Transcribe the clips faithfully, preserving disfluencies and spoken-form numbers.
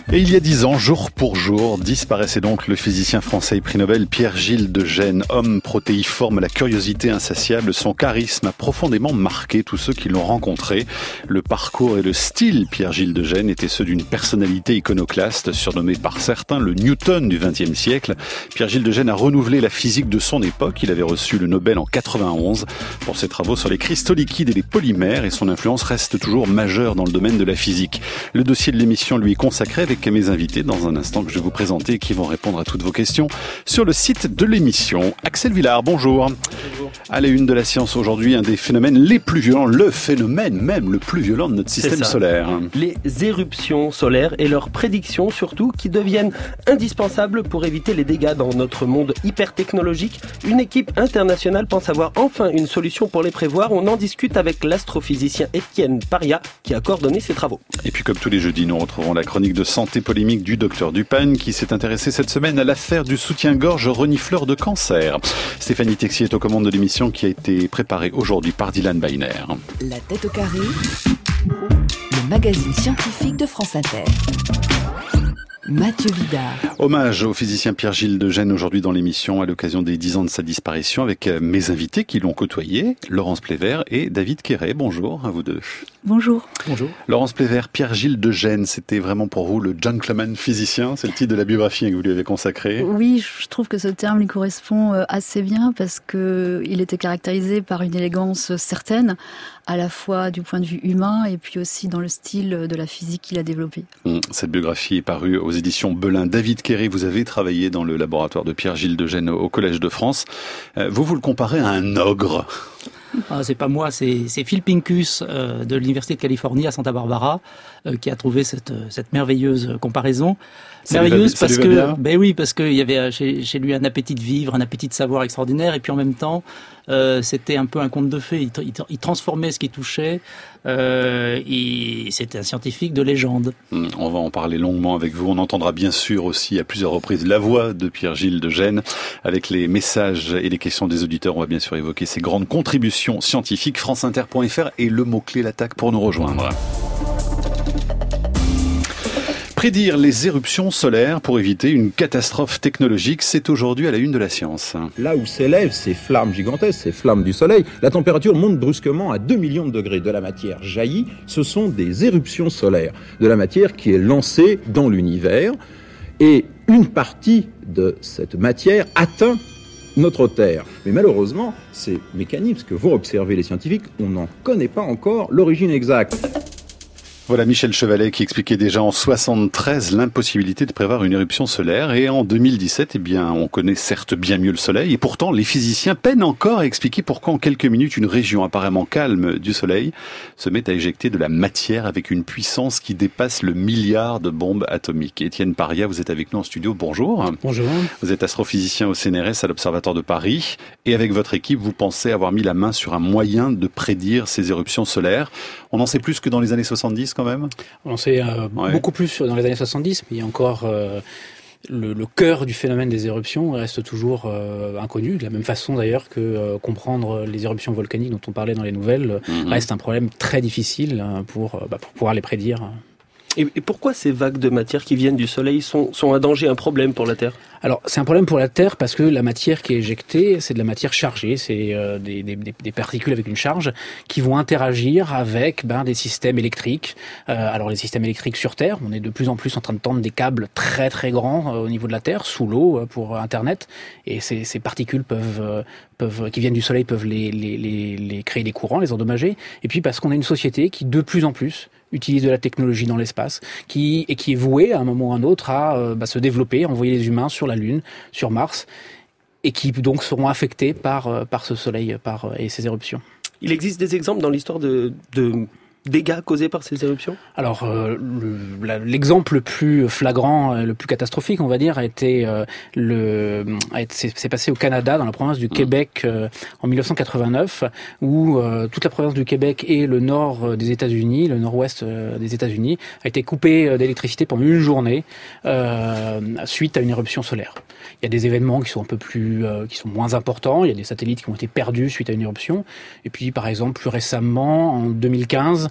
Et il y a dix ans, jour pour jour, disparaissait donc le physicien français et prix Nobel Pierre-Gilles de Gennes. Homme protéiforme à la curiosité insatiable, son charisme a profondément marqué tous ceux qui l'ont rencontré. Le parcours et le style Pierre-Gilles de Gennes étaient ceux d'une personnalité iconoclaste, surnommé par certains le Newton du vingtième siècle. Pierre-Gilles de Gennes a renouvelé la physique de son époque. Il avait reçu le Nobel en quatre-vingt-onze pour ses travaux sur les cristaux liquides et les polymères, et son influence reste toujours majeure dans le domaine de la physique. Le dossier de l'émission lui est consacré avec mes invités dans un instant que je vais vous présenter et qui vont répondre à toutes vos questions sur le site de l'émission. Axel Villard, bonjour. Bonjour. À la une de la science aujourd'hui, un des phénomènes les plus violents, le phénomène même le plus violent de notre système solaire. Les éruptions solaires et leurs prédictions surtout qui deviennent indispensables pour éviter les dégâts dans notre monde hyper technologique. Une équipe internationale pense avoir enfin une solution pour les prévoir. On en discute avec l'astrophysicien Étienne Paria qui a coordonné ses travaux. Et puis comme tous les jeudis, nous retrouverons la chronique de santé polémique du docteur Dupagne qui s'est intéressé cette semaine à l'affaire du soutien-gorge renifleur de cancer. Stéphanie Texier est aux commandes de l'émission qui a été préparée aujourd'hui par Dylan Beiner. La tête au carré, le magazine scientifique de France Inter. Mathieu Vidard. Hommage au physicien Pierre-Gilles de Gennes aujourd'hui dans l'émission à l'occasion des dix ans de sa disparition avec mes invités qui l'ont côtoyé, Laurence Plévert et David Quéret. Bonjour à vous deux. Bonjour. Bonjour. Laurence Plévert, Pierre-Gilles de Gennes, c'était vraiment pour vous le gentleman physicien, c'est le titre de la biographie que vous lui avez consacrée. Oui, je trouve que ce terme lui correspond assez bien parce que il était caractérisé par une élégance certaine, à la fois du point de vue humain et puis aussi dans le style de la physique qu'il a développé. Cette biographie est parue aux éditions Belin. David Quéret, vous avez travaillé dans le laboratoire de Pierre-Gilles de Gennes au Collège de France. Vous, vous le comparez à un ogre. Ah, c'est pas moi, c'est, c'est Phil Pincus euh, de l'Université de Californie à Santa Barbara euh, qui a trouvé cette, cette merveilleuse comparaison. Ça merveilleuse va, parce ça que, ben oui, parce qu'il y avait chez, chez lui un appétit de vivre, un appétit de savoir extraordinaire, et puis en même temps, euh, c'était un peu un conte de fées. Il, il, il transformait ce qui touchait. Euh, et c'était un scientifique de légende. On va en parler longuement avec vous. On entendra bien sûr aussi à plusieurs reprises la voix de Pierre-Gilles de Gennes avec les messages et les questions des auditeurs. On va bien sûr évoquer ses grandes contributions scientifiques. franceinter point f r et le mot-clé l'attaque pour nous rejoindre. Prédire les éruptions solaires pour éviter une catastrophe technologique, c'est aujourd'hui à la une de la science. Là où s'élèvent ces flammes gigantesques, ces flammes du soleil, la température monte brusquement à deux millions de degrés. De la matière jaillit, ce sont des éruptions solaires. De la matière qui est lancée dans l'univers et une partie de cette matière atteint notre Terre. Mais malheureusement, ces mécanismes que vont observer les scientifiques, on n'en connaît pas encore l'origine exacte. Voilà Michel Chevalet qui expliquait déjà en soixante-treize l'impossibilité de prévoir une éruption solaire. Et en deux mille dix-sept, eh bien, on connaît certes bien mieux le Soleil. Et pourtant, les physiciens peinent encore à expliquer pourquoi en quelques minutes, une région apparemment calme du Soleil se met à éjecter de la matière avec une puissance qui dépasse le milliard de bombes atomiques. Étienne Paria, vous êtes avec nous en studio. Bonjour. Bonjour. Vous êtes astrophysicien au C N R S à l'Observatoire de Paris. Et avec votre équipe, vous pensez avoir mis la main sur un moyen de prédire ces éruptions solaires. On en sait plus que dans les années soixante-dix quand même. On en sait euh, ouais. beaucoup plus dans les années soixante-dix, mais il y a encore euh, le, le cœur du phénomène des éruptions reste toujours euh, inconnu. De la même façon d'ailleurs que euh, comprendre les éruptions volcaniques dont on parlait dans les nouvelles mm-hmm. reste un problème très difficile pour, bah, pour pouvoir les prédire. Et, et pourquoi ces vagues de matière qui viennent du Soleil sont, sont un danger, un problème pour la Terre ? Alors, c'est un problème pour la Terre parce que la matière qui est éjectée, c'est de la matière chargée, c'est euh, des, des, des particules avec une charge qui vont interagir avec ben, des systèmes électriques. Euh, alors, les systèmes électriques sur Terre, on est de plus en plus en train de tendre des câbles très très grands euh, au niveau de la Terre, sous l'eau, euh, pour Internet, et ces, ces particules peuvent, euh, peuvent, qui viennent du Soleil peuvent les, les, les, les créer des courants, les endommager. Et puis parce qu'on est une société qui, de plus en plus, utilise de la technologie dans l'espace, qui et qui est vouée à un moment ou à un autre à euh, bah, se développer, envoyer les humains sur la Lune, sur Mars, et qui donc seront affectés par euh, par ce Soleil, par euh, et ces éruptions. Il existe des exemples dans l'histoire de de dégâts causés par ces éruptions ? Alors, euh, le, la, l'exemple le plus flagrant, le plus catastrophique, on va dire, a été euh, le, a été, c'est, c'est passé au Canada, dans la province du Québec, euh, en dix-neuf cent quatre-vingt-neuf, où euh, toute la province du Québec et le nord des États-Unis, le nord-ouest euh, des États-Unis, a été coupé d'électricité pendant une journée euh, suite à une éruption solaire. Il y a des événements qui sont un peu plus, euh, qui sont moins importants. Il y a des satellites qui ont été perdus suite à une éruption. Et puis, par exemple, plus récemment, en deux mille quinze,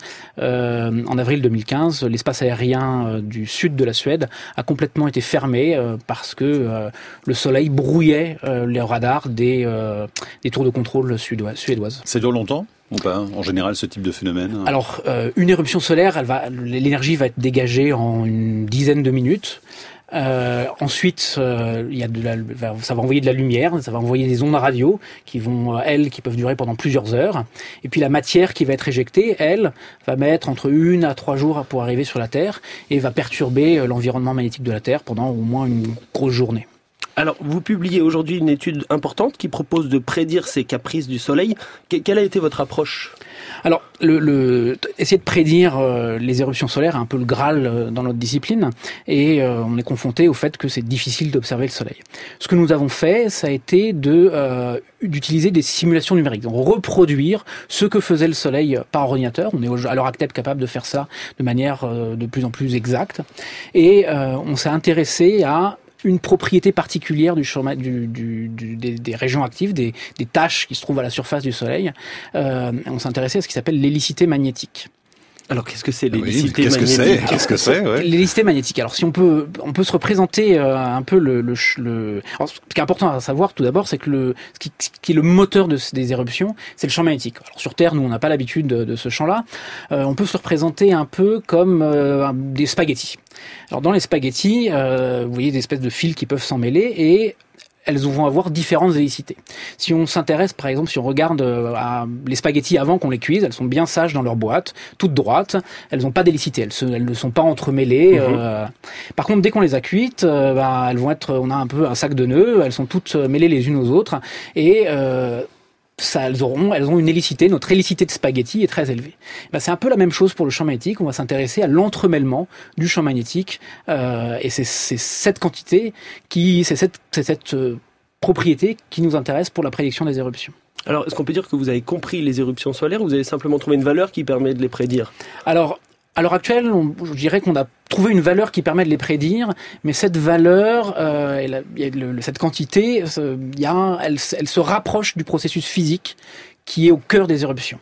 euh, en avril deux mille quinze, l'espace aérien euh, du sud de la Suède a complètement été fermé euh, parce que euh, le soleil brouillait euh, les radars des, euh, des tours de contrôle suédoises. Ça dure longtemps ou pas, en général, ce type de phénomène? Alors, euh, une éruption solaire, elle va, l'énergie va être dégagée en une dizaine de minutes. Euh, ensuite, euh, il y a de la, ça va envoyer de la lumière, ça va envoyer des ondes radio qui vont, elles, qui peuvent durer pendant plusieurs heures. Et puis la matière qui va être éjectée, elle, va mettre entre une à trois jours pour arriver sur la Terre et va perturber l'environnement magnétique de la Terre pendant au moins une grosse journée. Alors, vous publiez aujourd'hui une étude importante qui propose de prédire ces caprices du Soleil. Quelle a été votre approche ? Alors, le, le, essayer de prédire euh, les éruptions solaires est un peu le Graal euh, dans notre discipline, et euh, on est confronté au fait que c'est difficile d'observer le Soleil. Ce que nous avons fait, ça a été de euh, d'utiliser des simulations numériques, donc reproduire ce que faisait le Soleil par ordinateur. On est à l'heure actuelle capable de faire ça de manière euh, de plus en plus exacte, et euh, on s'est intéressé à une propriété particulière du champ, du, du, du, des, des régions actives, des, des taches qui se trouvent à la surface du Soleil. Euh, on s'intéressait à ce qui s'appelle l'hélicité magnétique. Alors, qu'est-ce que c'est l'hélicité oui, qu'est-ce magnétique ? que c'est Qu'est-ce que c'est ouais. L'hélicité magnétique. Alors, si on peut, on peut se représenter euh, un peu le, le, le... Alors, ce qui est important à savoir, tout d'abord, c'est que le, ce qui, ce qui est le moteur de, des éruptions, c'est le champ magnétique. Alors, sur Terre, nous, on n'a pas l'habitude de, de ce champ-là. Euh, on peut se représenter un peu comme euh, des spaghettis. Alors, dans les spaghettis, euh, vous voyez des espèces de fils qui peuvent s'en mêler et elles vont avoir différentes hélicités. Si on s'intéresse, par exemple, si on regarde à les spaghettis avant qu'on les cuise, elles sont bien sages dans leur boîte, toutes droites, elles n'ont pas d'hélicité, elles, se, elles ne sont pas entremêlées. Mmh. Euh... Par contre, dès qu'on les a cuites, euh, bah, elles vont être, on a un peu un sac de nœuds, elles sont toutes mêlées les unes aux autres, et euh, ça, elles auront, elles ont une hélicité. Notre hélicité de spaghetti est très élevée. Ben, c'est un peu la même chose pour le champ magnétique. On va s'intéresser à l'entremêlement du champ magnétique, euh, et c'est, c'est cette quantité qui, c'est cette, c'est cette euh, propriété qui nous intéresse pour la prédiction des éruptions. Alors, est-ce qu'on peut dire que vous avez compris les éruptions solaires ou vous avez simplement trouvé une valeur qui permet de les prédire ? Alors, à l'heure actuelle, on, je dirais qu'on a trouvé une valeur qui permet de les prédire, mais cette valeur, euh, et la, et le, cette quantité, il y a, elle, elle se rapproche du processus physique qui est au cœur des éruptions,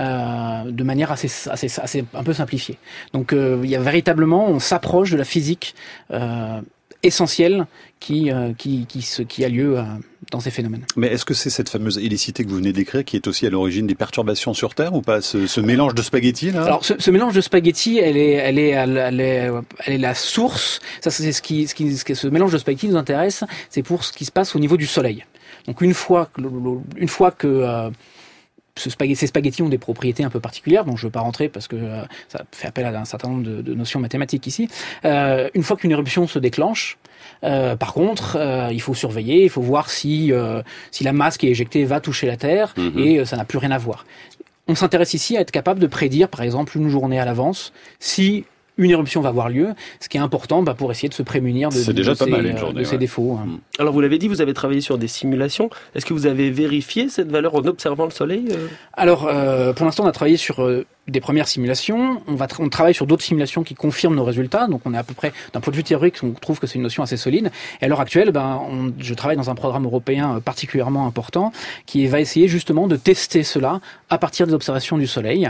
euh, de manière assez, assez, assez un peu simplifiée. Donc, euh, il y a véritablement, on s'approche de la physique euh, essentielle qui, euh, qui, qui, qui, qui a lieu euh, dans ces phénomènes. Mais est-ce que c'est cette fameuse hélicité que vous venez d'écrire qui est aussi à l'origine des perturbations sur Terre ou pas, ce, ce mélange de spaghettis là ? Alors ce, ce mélange de spaghettis, elle est, elle est, elle est, elle est la source. Ça, c'est ce qui, ce qui, ce qui, ce mélange de spaghettis nous intéresse. C'est pour ce qui se passe au niveau du Soleil. Donc une fois que, une fois que euh, ce spaghetti, ces spaghettis ont des propriétés un peu particulières, dont je ne veux pas rentrer parce que euh, ça fait appel à un certain nombre de, de notions mathématiques ici. Euh, une fois qu'une éruption se déclenche, Euh, par contre, euh, il faut surveiller, il faut voir si euh, si la masse qui est éjectée va toucher la Terre, mmh. et euh, ça n'a plus rien à voir. On s'intéresse ici à être capable de prédire, par exemple, une journée à l'avance, si une éruption va avoir lieu, ce qui est important bah, pour essayer de se prémunir de, C'est de, déjà de, pas ces, mal, une journée, de ces ouais. défauts. Mmh. Alors vous l'avez dit, vous avez travaillé sur des simulations. Est-ce que vous avez vérifié cette valeur en observant le Soleil ? Alors, euh, pour l'instant, on a travaillé sur euh, des premières simulations. On va tra- on travaille sur d'autres simulations qui confirment nos résultats. Donc, on est à peu près, d'un point de vue théorique, on trouve que c'est une notion assez solide. Et à l'heure actuelle, ben, on, je travaille dans un programme européen particulièrement important qui va essayer justement de tester cela à partir des observations du Soleil.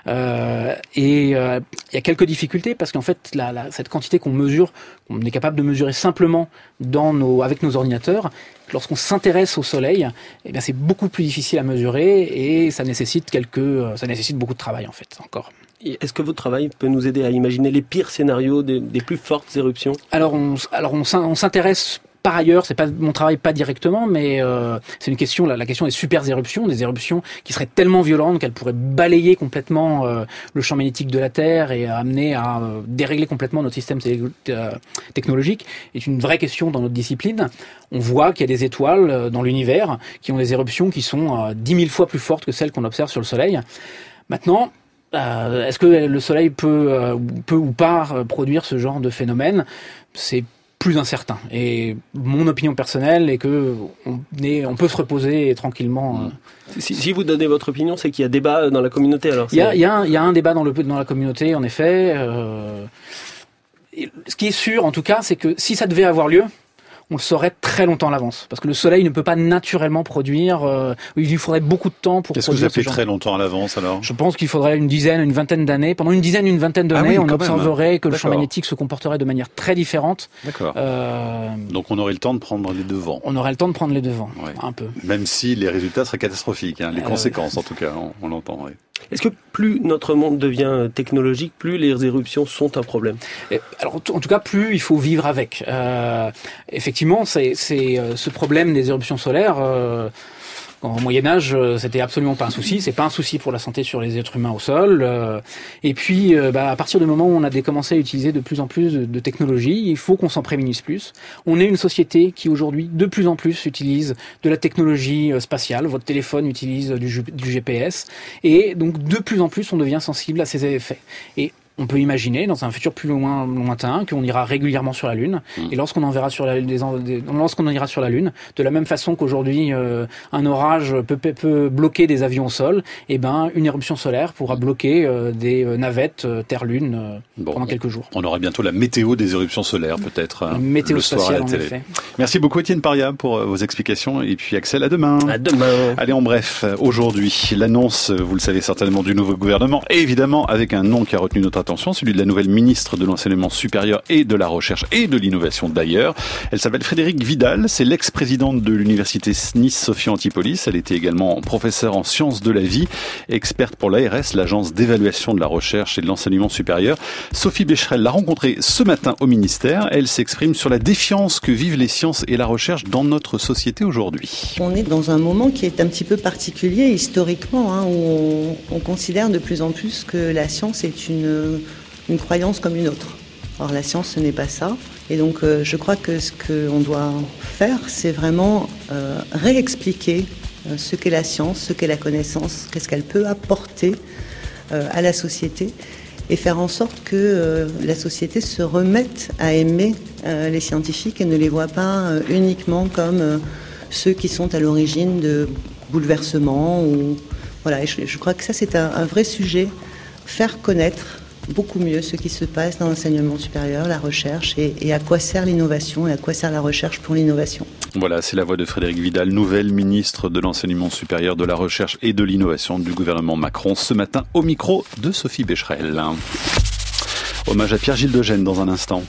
Euh, et euh, il y a quelques difficultés parce qu'en fait, la, la, cette quantité qu'on mesure, on est capable de mesurer simplement dans nos, avec nos ordinateurs. Lorsqu'on s'intéresse au Soleil, eh bien c'est beaucoup plus difficile à mesurer et ça nécessite quelques, ça nécessite beaucoup de travail en fait encore. Est-ce que votre travail peut nous aider à imaginer les pires scénarios des, des plus fortes éruptions ? Alors on, alors on, on s'intéresse. Par ailleurs, c'est pas mon travail, pas directement, mais euh, c'est une question, la, la question des super éruptions, des éruptions qui seraient tellement violentes qu'elles pourraient balayer complètement euh, le champ magnétique de la Terre et amener à euh, dérégler complètement notre système t- euh, technologique, est une vraie question dans notre discipline. On voit qu'il y a des étoiles euh, dans l'univers qui ont des éruptions qui sont euh, dix mille fois plus fortes que celles qu'on observe sur le Soleil. Maintenant, euh, est-ce que le Soleil peut, euh, peut ou pas euh, produire ce genre de phénomène ? C'est plus incertain. Et mon opinion personnelle est que on, est, on peut se reposer tranquillement. Si, si vous donnez votre opinion, c'est qu'il y a débat dans la communauté. Alors il y a, il y a, un, il y a un débat dans, le, dans la communauté, en effet. Euh, ce qui est sûr, en tout cas, c'est que si ça devait avoir lieu, on le saurait très longtemps à l'avance. Parce que le Soleil ne peut pas naturellement produire, euh, il lui faudrait beaucoup de temps pour Qu'est-ce produire. Qu'est-ce que vous appelez très longtemps à l'avance alors? Je pense qu'il faudrait une dizaine, une vingtaine d'années. Pendant une dizaine, une vingtaine d'années, ah oui, on observerait même. que le D'accord. champ magnétique se comporterait de manière très différente. D'accord. Euh, Donc on aurait le temps de prendre les devants. On aurait le temps de prendre les devants, ouais. un peu. Même si les résultats seraient catastrophiques, hein, les euh, conséquences en tout cas, on, on l'entend. Oui. Est-ce que plus notre monde devient technologique, plus les éruptions sont un problème? Alors, en tout cas, plus il faut vivre avec. Euh, effectivement, c'est, c'est euh, ce problème des éruptions solaires. Euh, Au Moyen-Âge, c'était absolument pas un souci. C'est pas un souci pour la santé sur les êtres humains au sol. Euh, et puis, euh, bah, à partir du moment où on a commencé à utiliser de plus en plus de, de technologies, il faut qu'on s'en prémunisse plus. On est une société qui aujourd'hui, de plus en plus, utilise de la technologie spatiale. Votre téléphone utilise du, du G P S. Et donc, de plus en plus, on devient sensible à ces effets. Et on peut imaginer, dans un futur plus loin, lointain, qu'on ira régulièrement sur la Lune. Mmh. Et lorsqu'on en verra sur la, des, des, lorsqu'on en ira sur la Lune, de la même façon qu'aujourd'hui, euh, un orage peut, peut bloquer des avions au sol, et ben, une éruption solaire pourra bloquer euh, des navettes euh, Terre-Lune euh, bon, pendant quelques jours. On aura bientôt la météo des éruptions solaires, peut-être. Une météo le soir à la télé. En effet. Merci beaucoup, Étienne Paria, pour vos explications. Et puis, Axel, à demain. À demain. Allez, en bref, aujourd'hui, l'annonce, vous le savez certainement, du nouveau gouvernement, et évidemment, avec un nom qui a retenu notre attention, celui de la nouvelle ministre de l'enseignement supérieur et de la recherche et de l'innovation d'ailleurs. Elle s'appelle Frédérique Vidal, c'est l'ex-présidente de l'université Nice Sophia Antipolis. Elle était également professeure en sciences de la vie, experte pour l'A R S, l'agence d'évaluation de la recherche et de l'enseignement supérieur. Sophie Becherel l'a rencontrée ce matin au ministère. Elle s'exprime sur la défiance que vivent les sciences et la recherche dans notre société aujourd'hui. On est dans un moment qui est un petit peu particulier historiquement, hein, où on, on considère de plus en plus que la science est une une croyance comme une autre. Or la science, ce n'est pas ça. Et donc euh, je crois que ce qu'on doit faire, c'est vraiment euh, réexpliquer euh, ce qu'est la science, ce qu'est la connaissance, qu'est-ce qu'elle peut apporter euh, à la société, et faire en sorte que euh, la société se remette à aimer euh, les scientifiques et ne les voit pas euh, uniquement comme euh, ceux qui sont à l'origine de bouleversements. Ou... Voilà, et je, je crois que ça, c'est un, un vrai sujet, faire connaître beaucoup mieux ce qui se passe dans l'enseignement supérieur, la recherche, et, et à quoi sert l'innovation et à quoi sert la recherche pour l'innovation. Voilà, c'est la voix de Frédérique Vidal, nouvelle ministre de l'enseignement supérieur, de la recherche et de l'innovation du gouvernement Macron, ce matin au micro de Sophie Becherel. Hommage à Pierre-Gilles de Gênes dans un instant.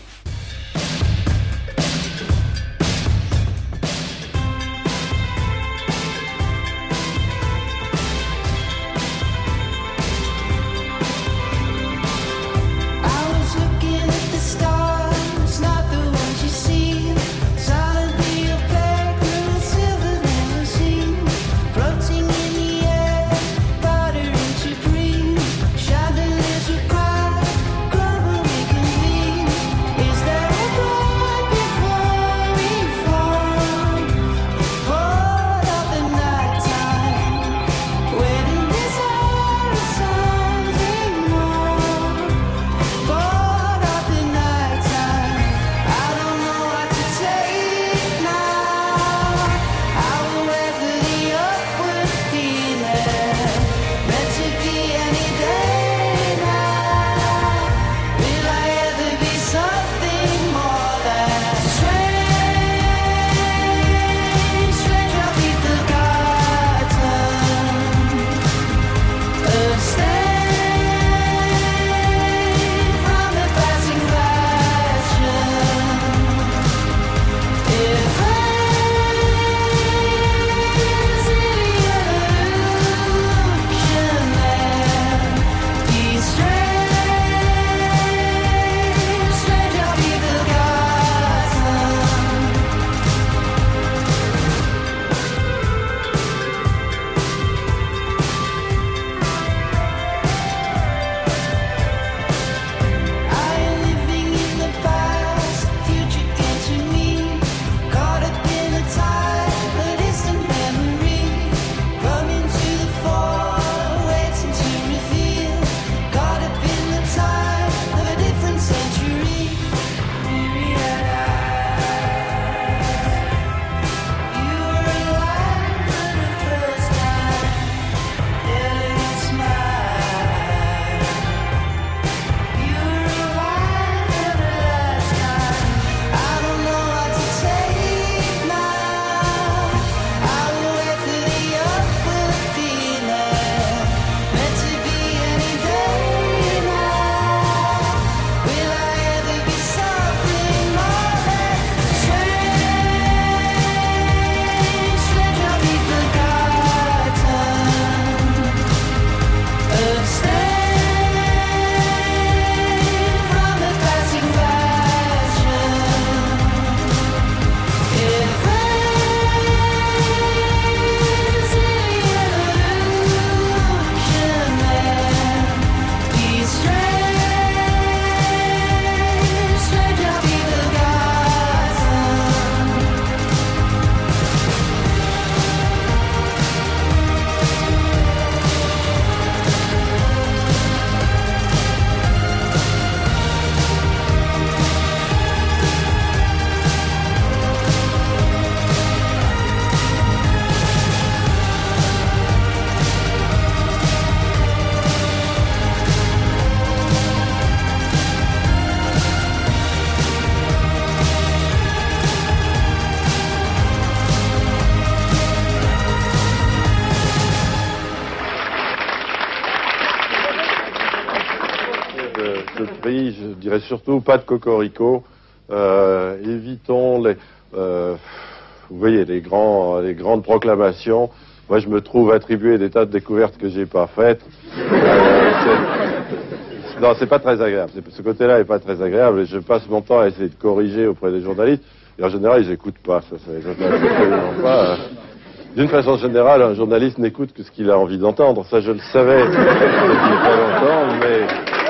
ce, ce prix, je dirais surtout pas de cocorico. Euh, évitons les, euh, vous voyez, les grands, les grandes proclamations. Moi, je me trouve attribuer des tas de découvertes que j'ai pas faites. Euh, c'est, non, c'est pas très agréable. Ce côté-là est pas très agréable. Et je passe mon temps à essayer de corriger auprès des journalistes. Et en général, ils n'écoutent pas. Ça, ça les intéresse absolument pas. D'une façon générale, un journaliste n'écoute que ce qu'il a envie d'entendre. Ça, je le savais depuis très longtemps, mais...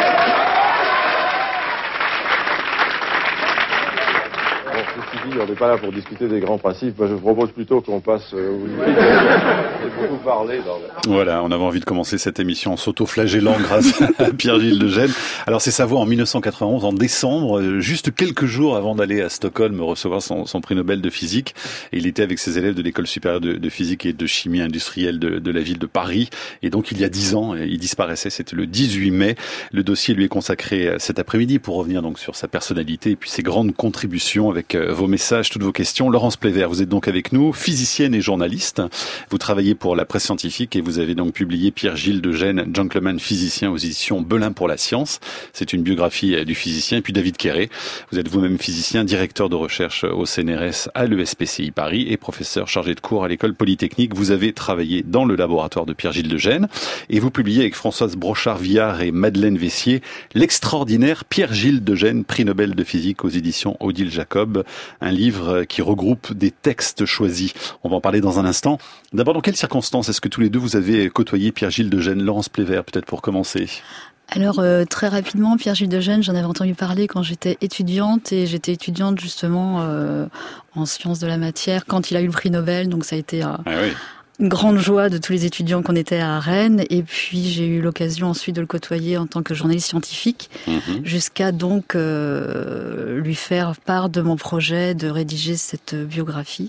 Bon, ceci dit, on n'est pas là pour discuter des grands principes. Moi, je propose plutôt qu'on passe euh, au limite. J'ai beaucoup parlé dans le... Voilà, on avait envie de commencer cette émission en s'auto-flagellant grâce à Pierre-Gilles de Gennes. Alors, c'est sa voix en dix-neuf cent quatre-vingt-onze, en décembre, juste quelques jours avant d'aller à Stockholm recevoir son, son prix Nobel de physique. Et il était avec ses élèves de l'école supérieure de, de physique et de chimie industrielle de, de la ville de Paris. Et donc, il y a dix ans, il disparaissait. C'était le dix-huit mai. Le dossier lui est consacré cet après-midi pour revenir donc sur sa personnalité et puis ses grandes contributions avec vos messages, toutes vos questions. Laurence Plévert, vous êtes donc avec nous, physicienne et journaliste. Vous travaillez pour la presse scientifique et vous avez donc publié Pierre-Gilles de Gennes, gentleman physicien aux éditions Belin pour la science. C'est une biographie du physicien. Et puis David Quéré, vous êtes vous-même physicien, directeur de recherche au C N R S à l'E S P C I Paris et professeur chargé de cours à l'école polytechnique. Vous avez travaillé dans le laboratoire de Pierre-Gilles de Gennes et vous publiez avec Françoise Brochard-Villard et Madeleine Vessier l'extraordinaire Pierre-Gilles de Gennes, prix Nobel de physique aux éditions Odile Jacob, un livre qui regroupe des textes choisis. On va en parler dans un instant. D'abord, dans quelles circonstances est-ce que tous les deux vous avez côtoyé Pierre-Gilles de Gennes? Laurence Plévert, peut-être pour commencer. Alors euh, très rapidement, Pierre-Gilles de Gennes, j'en avais entendu parler quand j'étais étudiante et j'étais étudiante justement euh, en sciences de la matière quand il a eu le prix Nobel, donc ça a été euh, ah oui. une grande joie de tous les étudiants qu'on était à Rennes. Et puis j'ai eu l'occasion ensuite de le côtoyer en tant que journaliste scientifique, mmh. jusqu'à donc euh, lui faire part de mon projet de rédiger cette biographie.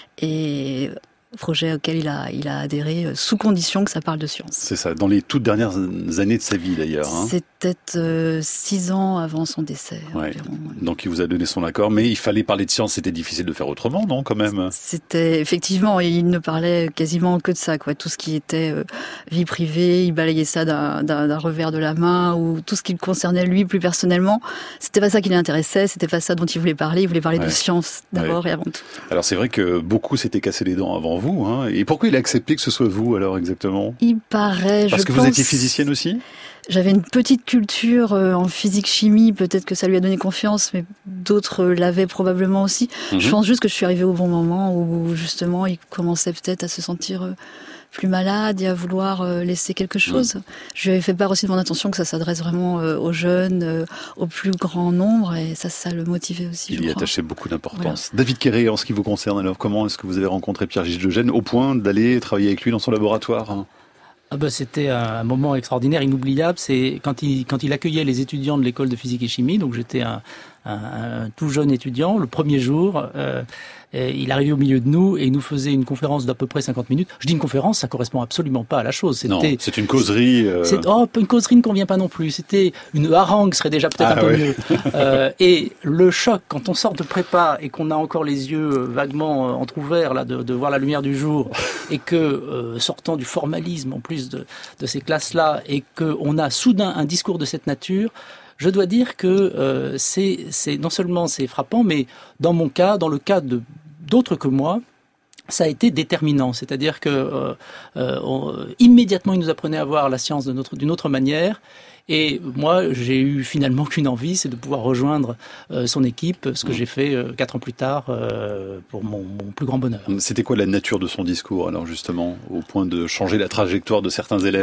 Et projet auquel il a, il a adhéré sous condition que ça parle de science. C'est ça, dans les toutes dernières années de sa vie d'ailleurs. Hein. C'était euh, six ans avant son décès. Ouais. Environ, ouais. Donc il vous a donné son accord, mais il fallait parler de science, c'était difficile de faire autrement, non, quand même? C'était, effectivement, il ne parlait quasiment que de ça, quoi. Tout ce qui était euh, vie privée, il balayait ça d'un, d'un, d'un revers de la main, ou tout ce qui le concernait lui plus personnellement, c'était pas ça qui l'intéressait, c'était pas ça dont il voulait parler, il voulait parler ouais. de science d'abord ouais. et avant tout. Alors c'est vrai que beaucoup s'étaient cassés les dents avant vous, hein. Et pourquoi il a accepté que ce soit vous, alors, exactement? Il paraît, Parce je que pense... vous étiez physicienne aussi? J'avais une petite culture en physique-chimie, peut-être que ça lui a donné confiance, mais d'autres l'avaient probablement aussi. Mm-hmm. Je pense juste que je suis arrivée au bon moment où, justement, il commençait peut-être à se sentir plus malade et à vouloir laisser quelque chose. Mmh. Je lui avais fait part aussi de mon intention que ça s'adresse vraiment aux jeunes, au plus grand nombre, et ça, ça le motivait aussi. Il y attachait beaucoup d'importance. Voilà. David Quéré, en ce qui vous concerne, alors, comment est-ce que vous avez rencontré Pierre-Gilles de Gennes au point d'aller travailler avec lui dans son laboratoire? Ah bah c'était un moment extraordinaire, inoubliable. C'est quand il quand il accueillait les étudiants de l'école de physique et chimie. Donc j'étais un, un, un tout jeune étudiant. Le premier jour, euh, il arrivait au milieu de nous et il nous faisait une conférence d'à peu près cinquante minutes. Je dis une conférence, ça correspond absolument pas à la chose. C'était, non, c'est une causerie. Euh... C'est, oh, une causerie ne convient pas non plus. C'était une harangue, serait déjà peut-être ah, un peu ouais. mieux. euh, et le choc quand on sort de prépa et qu'on a encore les yeux vaguement entrouverts là de, de voir la lumière du jour et que euh, sortant du formalisme en plus de, de ces classes-là et qu'on a soudain un discours de cette nature. Je dois dire que euh, c'est, c'est non seulement c'est frappant, mais dans mon cas, dans le cas de d'autres que moi, ça a été déterminant. C'est-à-dire que euh, euh, on, immédiatement, il nous apprenait à voir la science de notre, d'une autre manière. Et moi, j'ai eu finalement qu'une envie, c'est de pouvoir rejoindre euh, son équipe, ce que mmh. j'ai fait euh, quatre ans plus tard euh, pour mon, mon plus grand bonheur. C'était quoi la nature de son discours, alors justement, au point de changer la trajectoire de certains élèves ?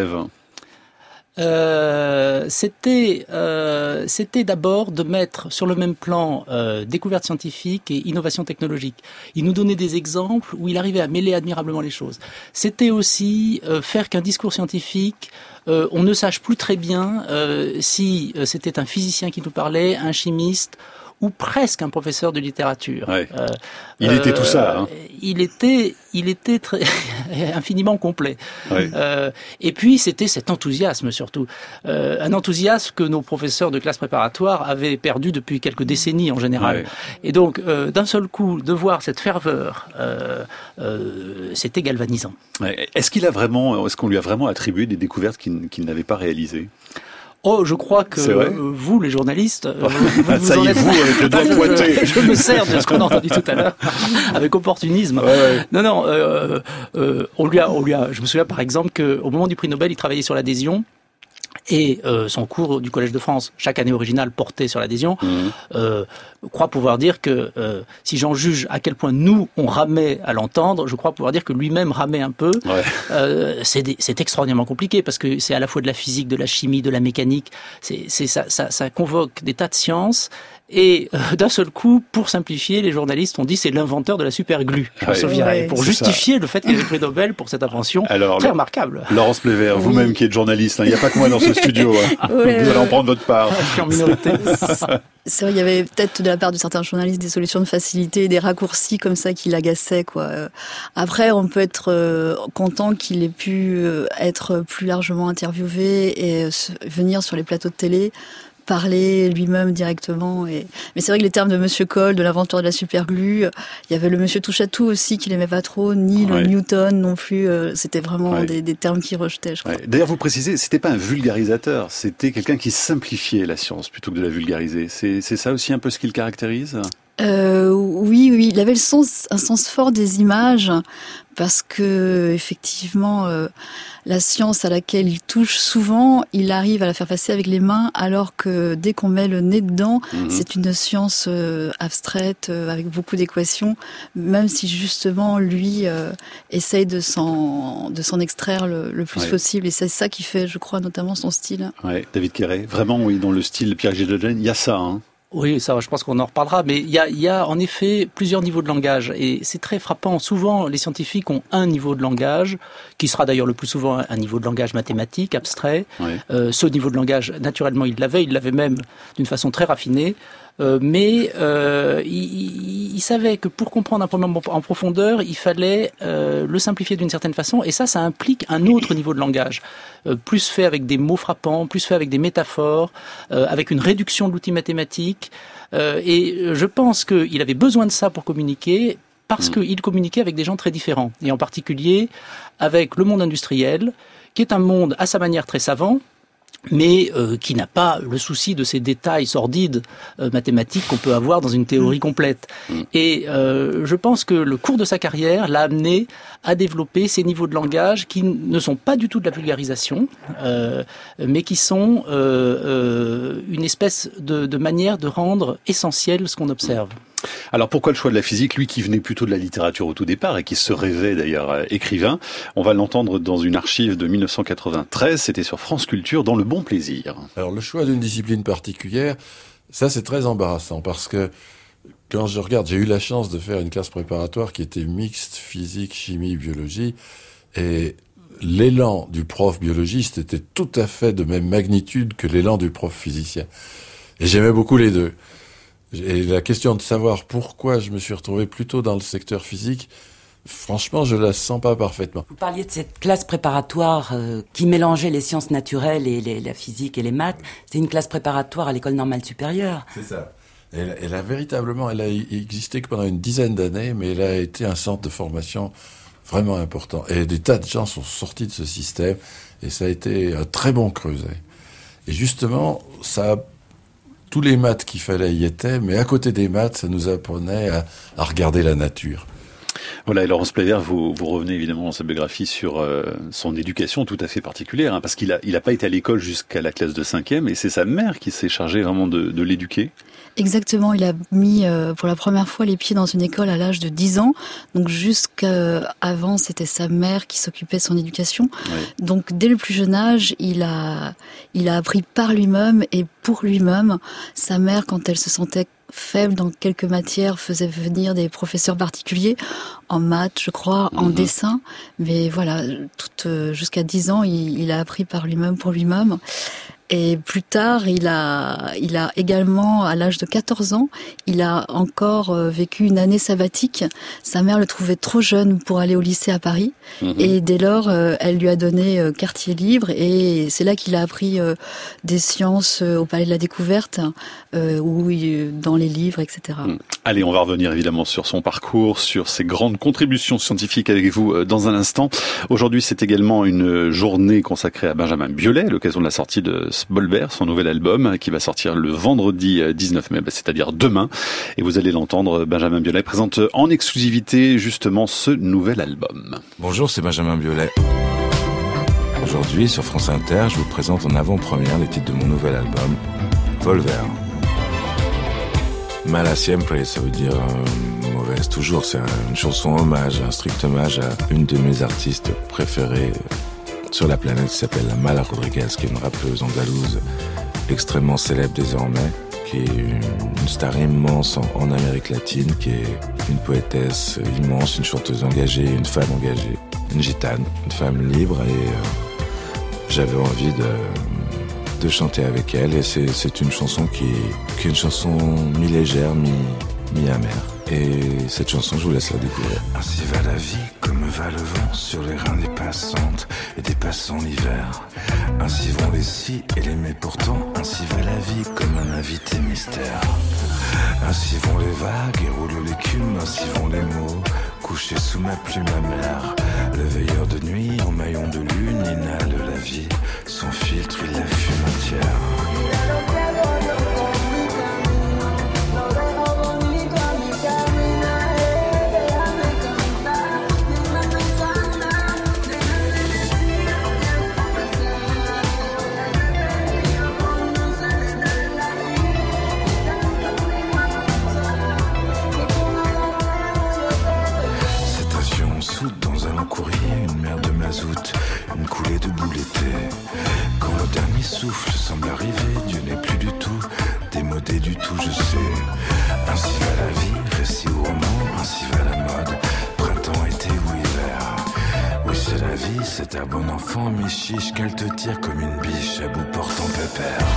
Euh, c'était euh, c'était d'abord de mettre sur le même plan euh, découverte scientifique et innovation technologique. Il nous donnait des exemples où il arrivait à mêler admirablement les choses. C'était aussi euh, faire qu'un discours scientifique, euh, on ne sache plus très bien euh, si euh, c'était un physicien qui nous parlait, un chimiste ou presque un professeur de littérature. Ouais. Euh, il euh, était tout ça. Hein. Il était, il était très infiniment complet. Ouais. Euh, et puis c'était cet enthousiasme surtout, euh, un enthousiasme que nos professeurs de classe préparatoire avaient perdu depuis quelques décennies en général. Ouais. Et donc euh, d'un seul coup de voir cette ferveur, euh, euh, c'était galvanisant. Ouais. Est-ce qu'il a vraiment, est-ce qu'on lui a vraiment attribué des découvertes qu'il, qu'il n'avait pas réalisées ? Oh, je crois que euh, vous, les journalistes, euh, vous, ah, vous ça en y est, êtes... vous, avec le doigt pointé. je, je me sers de ce qu'on a entendu tout à l'heure, avec opportunisme. Ouais, ouais. Non, non, euh, euh, on lui a, on lui a. Je me souviens par exemple qu'au moment du prix Nobel, il travaillait sur l'adhésion. Et euh, son cours du Collège de France, chaque année originale portée sur l'adhésion, mmh. euh, crois pouvoir dire que euh, si j'en juge à quel point nous, on ramait à l'entendre, je crois pouvoir dire que lui-même ramait un peu. Ouais. Euh, c'est, des, c'est extraordinairement compliqué parce que c'est à la fois de la physique, de la chimie, de la mécanique. C'est, c'est, ça, ça, ça convoque des tas de sciences. Et euh, d'un seul coup, pour simplifier, les journalistes ont dit c'est l'inventeur de la superglue. Je me ouais, souviens. Ouais, pour justifier ça. Le fait qu'il y ait le prix Nobel pour cette invention, alors, très remarquable. Laurence Plévert, oui. Vous-même qui êtes journaliste, il hein, n'y a pas que moi dans ce studio. Hein. Ouais, vous allez en prendre votre part. Je suis en minorité. C'est vrai, il y avait peut-être de la part de certains journalistes des solutions de facilité, des raccourcis comme ça qui l'agaçaient, quoi. Après, on peut être euh, content qu'il ait pu euh, être plus largement interviewé et euh, venir sur les plateaux de télé, parler lui-même directement. Et... Mais c'est vrai que les termes de Monsieur Cole, de l'inventeur de la superglue, il y avait le Monsieur Touche-à-tout aussi qu'il aimait pas trop, ni ouais. le Newton non plus. C'était vraiment ouais. des, des termes qu'il rejetait, je crois. Ouais. D'ailleurs, vous précisez, c'était pas un vulgarisateur, c'était quelqu'un qui simplifiait la science plutôt que de la vulgariser. C'est, c'est ça aussi un peu ce qui le caractérise ? Euh, oui, oui, il avait le sens, un sens fort des images, parce que effectivement, euh, la science à laquelle il touche souvent, il arrive à la faire passer avec les mains, alors que dès qu'on met le nez dedans, mmh. c'est une science euh, abstraite euh, avec beaucoup d'équations, même si justement lui euh, essaye de s'en de s'en extraire le, le plus ouais. possible, et c'est ça qui fait, je crois, notamment son style. Ouais, David Quéré, vraiment, oui, dans le style Pierre-Gilles de Gênes, il y a ça, hein. Oui, ça, je pense qu'on en reparlera, mais il y a, il y a en effet plusieurs niveaux de langage, et c'est très frappant. Souvent, les scientifiques ont un niveau de langage, qui sera d'ailleurs le plus souvent un niveau de langage mathématique, abstrait. Oui. Euh, ce niveau de langage, naturellement, il l'avait, il l'avait même d'une façon très raffinée. Euh, mais euh, il, il, il savait que pour comprendre un problème en profondeur, il fallait euh, le simplifier d'une certaine façon, et ça, ça implique un autre niveau de langage, euh, plus fait avec des mots frappants, plus fait avec des métaphores, euh, avec une réduction de l'outil mathématique. Euh, et je pense qu'il avait besoin de ça pour communiquer, parce mmh. qu'il communiquait avec des gens très différents, et en particulier avec le monde industriel, qui est un monde à sa manière très savant, mais euh, qui n'a pas le souci de ces détails sordides euh, mathématiques qu'on peut avoir dans une théorie complète. Mmh. Et euh, je pense que le cours de sa carrière l'a amené à développer ces niveaux de langage qui ne sont pas du tout de la vulgarisation, euh, mais qui sont euh, euh, une espèce de, de manière de rendre essentiel ce qu'on observe. Alors pourquoi le choix de la physique, lui qui venait plutôt de la littérature au tout départ et qui se rêvait d'ailleurs écrivain? On va l'entendre dans une archive de dix-neuf cent quatre-vingt-treize, c'était sur France Culture, dans Le Bon Plaisir. Alors le choix d'une discipline particulière, ça c'est très embarrassant parce que quand je regarde, j'ai eu la chance de faire une classe préparatoire qui était mixte, physique, chimie, biologie, et l'élan du prof biologiste était tout à fait de même magnitude que l'élan du prof physicien. Et j'aimais beaucoup les deux. Et la question de savoir pourquoi je me suis retrouvé plutôt dans le secteur physique, franchement, je la sens pas parfaitement. Vous parliez de cette classe préparatoire euh, qui mélangeait les sciences naturelles et les, la physique et les maths. C'est une classe préparatoire à l'école normale supérieure. C'est ça. Elle, elle a véritablement, elle a existé que pendant une dizaine d'années, mais elle a été un centre de formation vraiment important. Et des tas de gens sont sortis de ce système, et ça a été un très bon creuset. Et justement, ça a tous les maths qu'il fallait y étaient, mais à côté des maths, ça nous apprenait à, à regarder la nature. Voilà, et Laurence Plévert, vous, vous revenez évidemment dans sa biographie sur euh, son éducation tout à fait particulière, hein, parce qu'il a, il a pas été à l'école jusqu'à la classe de cinquième, et c'est sa mère qui s'est chargée vraiment de, de l'éduquer. Exactement, il a mis euh, pour la première fois les pieds dans une école à l'âge de dix ans, donc jusqu'avant c'était sa mère qui s'occupait de son éducation. Oui. Donc dès le plus jeune âge, il a, il a appris par lui-même et pour lui-même. Sa mère, quand elle se sentait faible dans quelques matières, faisait venir des professeurs particuliers, en maths je crois, en mmh. dessin, mais voilà, tout, euh, jusqu'à dix ans, il, il a appris par lui-même pour lui-même. Et plus tard, il a, il a également, à l'âge de quatorze ans, il a encore vécu une année sabbatique. Sa mère le trouvait trop jeune pour aller au lycée à Paris. Mmh. Et dès lors, elle lui a donné quartier libre. Et c'est là qu'il a appris des sciences au Palais de la Découverte, ou dans les livres, et cetera. Mmh. Allez, on va revenir évidemment sur son parcours, sur ses grandes contributions scientifiques avec vous dans un instant. Aujourd'hui, c'est également une journée consacrée à Benjamin Biolay, à l'occasion de la sortie de Sbolbert, son nouvel album, qui va sortir le vendredi dix-neuf mai, c'est-à-dire demain. Et vous allez l'entendre, Benjamin Biolay présente en exclusivité justement ce nouvel album. Bonjour, c'est Benjamin Biolay. Aujourd'hui, sur France Inter, je vous présente en avant-première les titres de mon nouvel album, Volver. Mala siempre, ça veut dire euh, mauvaise toujours. C'est une chanson hommage, un strict hommage à une de mes artistes préférées sur la planète qui s'appelle Mala Rodriguez, qui est une rappeuse andalouse extrêmement célèbre désormais, qui est une star immense en, en Amérique latine, qui est une poétesse immense, une chanteuse engagée, une femme engagée, une gitane, une femme libre, et euh, j'avais envie de... de chanter avec elle, et c'est, c'est une chanson qui est, qui est une chanson mi-légère, mi, mi-amère. Et cette chanson, je vous laisse la découvrir. Ainsi va la vie, comme va le vent, sur les reins des passantes et des passants l'hiver. Ainsi vont les si et les mais pourtant, ainsi va la vie, comme un invité mystère. Ainsi vont les vagues et roule l'écume, ainsi vont les mots, couchés sous ma plume amère. Le veilleur de nuit, en maillon de lune, inhale la vie, son filtre, il la fume entière. Dans un long courrier, une mer de mazout, une coulée de boue l'été. Quand le dernier souffle semble arriver, Dieu n'est plus du tout démodé du tout, je sais. Ainsi va la vie, récit ou roman, ainsi va la mode, printemps, été ou hiver. Oui, c'est la vie, c'est un bon enfant, mi-chiche, qu'elle te tire comme une biche à bout portant pépère.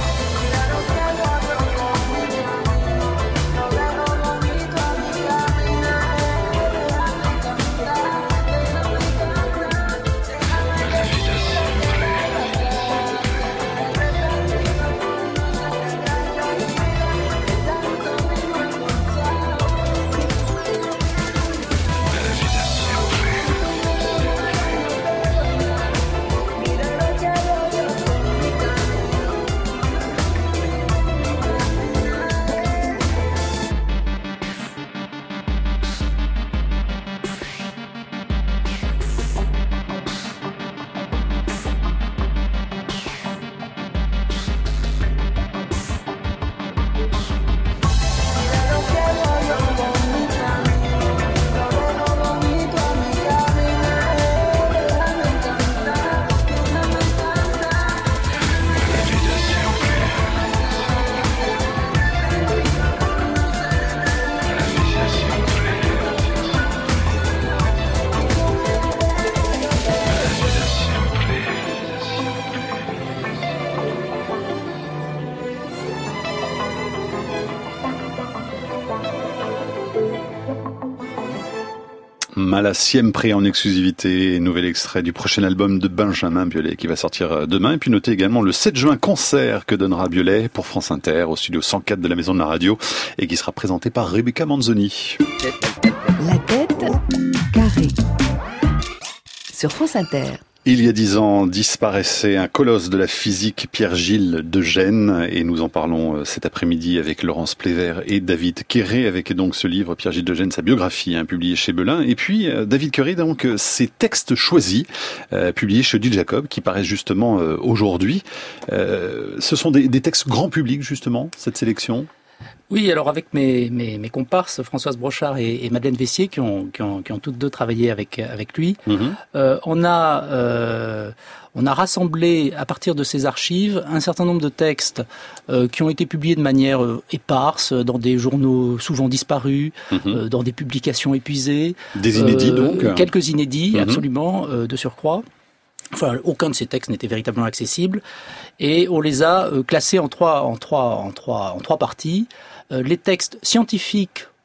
Mala siempre en exclusivité, nouvel extrait du prochain album de Benjamin Biolay qui va sortir demain. Et puis notez également le sept juin concert que donnera Biolay pour France Inter au studio cent quatre de la Maison de la Radio et qui sera présenté par Rebecca Manzoni. La tête carrée sur France Inter. Il y a dix ans, disparaissait un colosse de la physique, Pierre-Gilles de Gennes, et nous en parlons cet après-midi avec Laurence Plévert et David Quéré, avec donc ce livre, Pierre-Gilles de Gennes, sa biographie, hein, publiée chez Belin, et puis David Quéré, donc ses textes choisis, euh, publiés chez Odile Jacob, qui paraissent justement euh, aujourd'hui. Euh, ce sont des, des textes grand public, justement, cette sélection ? Oui, alors avec mes, mes, mes comparses, Françoise Brochard et, et Madeleine Vessier, qui ont, qui, ont, qui ont toutes deux travaillé avec, avec lui, mmh. euh, on, a, euh, on a rassemblé à partir de ces archives un certain nombre de textes euh, qui ont été publiés de manière euh, éparse, dans des journaux souvent disparus, mmh. euh, dans des publications épuisées. Des inédits euh, donc Quelques inédits, mmh. absolument, euh, de surcroît. Enfin, aucun de ces textes n'était véritablement accessible, et on les a euh, classés en trois, en trois, en trois, en trois parties. Euh, les textes scientifiques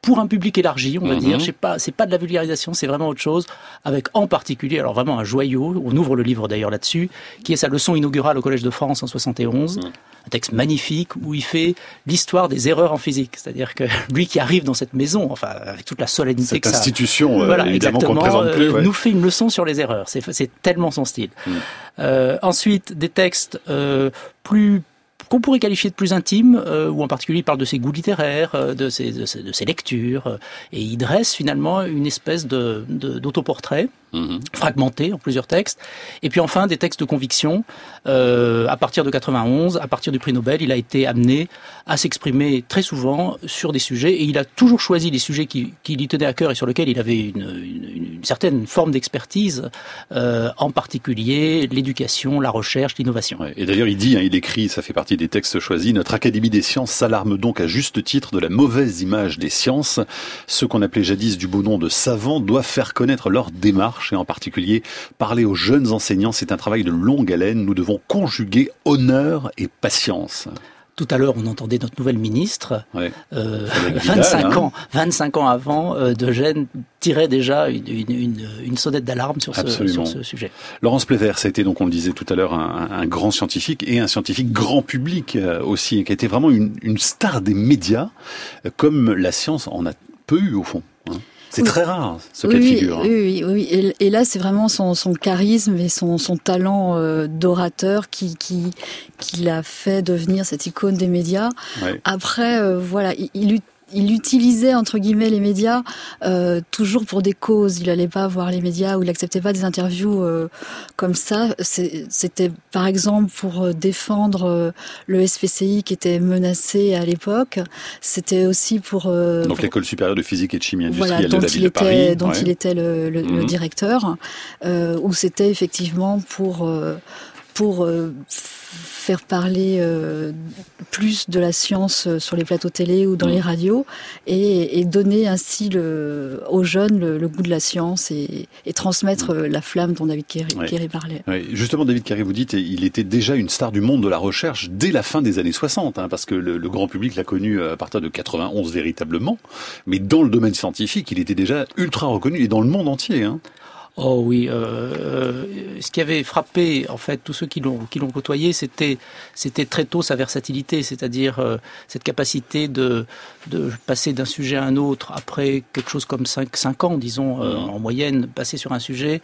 pour un public élargi, on va mmh. dire. C'est pas, c'est pas de la vulgarisation, c'est vraiment autre chose, avec en particulier, alors vraiment un joyau, on ouvre le livre d'ailleurs là-dessus, qui est sa leçon inaugurale au Collège de France en soixante et onze, mmh. un texte magnifique où il fait l'histoire des erreurs en physique. C'est-à-dire que lui qui arrive dans cette maison, enfin, avec toute la solennité cette que ça... institution, euh, voilà, évidemment, qu'on ne présente plus, ouais. nous fait une leçon sur les erreurs. C'est, c'est tellement son style. Mmh. Euh, ensuite, des textes euh, plus qu'on pourrait qualifier de plus intime, euh, où en particulier il parle de ses goûts littéraires, euh, de, ses, de, ses, de ses lectures, euh, et il dresse finalement une espèce de, de, d'autoportrait, mmh. fragmenté en plusieurs textes, et puis enfin des textes de conviction. Euh, à partir de quatre-vingt-onze, à partir du prix Nobel, il a été amené à s'exprimer très souvent sur des sujets, et il a toujours choisi les sujets qui, qui lui tenaient à cœur et sur lesquels il avait une, une, une certaine forme d'expertise, euh, en particulier l'éducation, la recherche, l'innovation. Ouais, et d'ailleurs il dit, hein, il écrit, ça fait partie des textes choisis, notre Académie des sciences s'alarme donc à juste titre de la mauvaise image des sciences. Ceux qu'on appelait jadis du beau nom de savants doivent faire connaître leur démarche, et en particulier parler aux jeunes enseignants. C'est un travail de longue haleine. Nous devons conjuguer honneur et patience. Tout à l'heure, on entendait notre nouvelle ministre, ouais. euh, Vidal, vingt-cinq hein. ans, vingt-cinq ans avant, euh, Degennes tirait déjà une, une, une, une sonnette d'alarme sur ce, sur ce sujet. Laurence Plévert, ça a été, donc on le disait tout à l'heure, un, un grand scientifique et un scientifique grand public euh, aussi, qui a été vraiment une, une star des médias, euh, comme la science en a peu eu au fond. Hein. C'est oui. très rare, ce oui, cas de figure. Oui, oui, oui. Et, et là, c'est vraiment son, son charisme et son, son talent euh, d'orateur qui, qui, qui l'a fait devenir cette icône des médias. Ouais. Après, euh, voilà, il, il Il utilisait entre guillemets les médias euh, toujours pour des causes. Il allait pas voir les médias ou il acceptait pas des interviews euh, comme ça. C'est, c'était par exemple pour défendre euh, le S P C I qui était menacé à l'époque. C'était aussi pour euh, donc pour... l'école supérieure de physique et de chimie industrielle voilà, dont de la il ville était, de Paris, dont ouais. il était le, le, mmh. le directeur, euh, où c'était effectivement pour euh, pour euh, faire parler euh, plus de la science sur les plateaux télé ou dans mmh. les radios et, et donner ainsi le, aux jeunes le, le goût de la science et, et transmettre mmh. la flamme dont David Carey, ouais. Carey parlait. Ouais. Justement, David Carey, vous dites, il était déjà une star du monde de la recherche dès la fin des années soixante, hein, parce que le, le grand public l'a connu à partir de quatre-vingt-onze véritablement, mais dans le domaine scientifique, il était déjà ultra reconnu et dans le monde entier. Hein. Oh oui, euh, ce qui avait frappé en fait tous ceux qui l'ont qui l'ont côtoyé, c'était c'était très tôt sa versatilité, c'est-à-dire euh, cette capacité de de passer d'un sujet à un autre après quelque chose comme cinq cinq ans, disons euh, en moyenne, passer sur un sujet.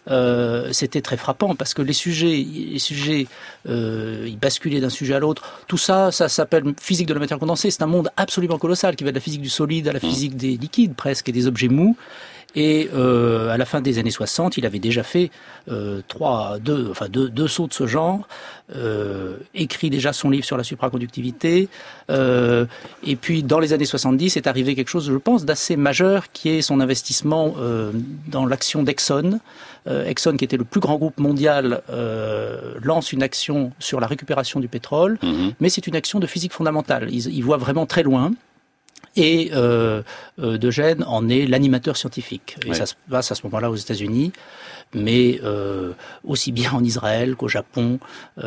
Euh, c'était très frappant parce que les sujets, les sujets, euh, ils basculaient d'un sujet à l'autre. Tout ça, ça s'appelle physique de la matière condensée. C'est un monde absolument colossal qui va de la physique du solide à la physique des liquides presque et des objets mous. Et euh, à la fin des années soixante, il avait déjà fait euh, trois, deux, enfin deux, deux sauts de ce genre, euh, écrit déjà son livre sur la supraconductivité. Euh, et puis dans les années soixante-dix, est arrivé quelque chose, je pense, d'assez majeur, qui est son investissement euh, dans l'action d'Exxon. Euh, Exxon, qui était le plus grand groupe mondial, euh, lance une action sur la récupération du pétrole, mmh. mais c'est une action de physique fondamentale. Il, il voit vraiment très loin. Et euh, euh, Degennes en est l'animateur scientifique. Et ouais. ça se passe à ce moment-là aux États-Unis, mais euh, aussi bien en Israël qu'au Japon,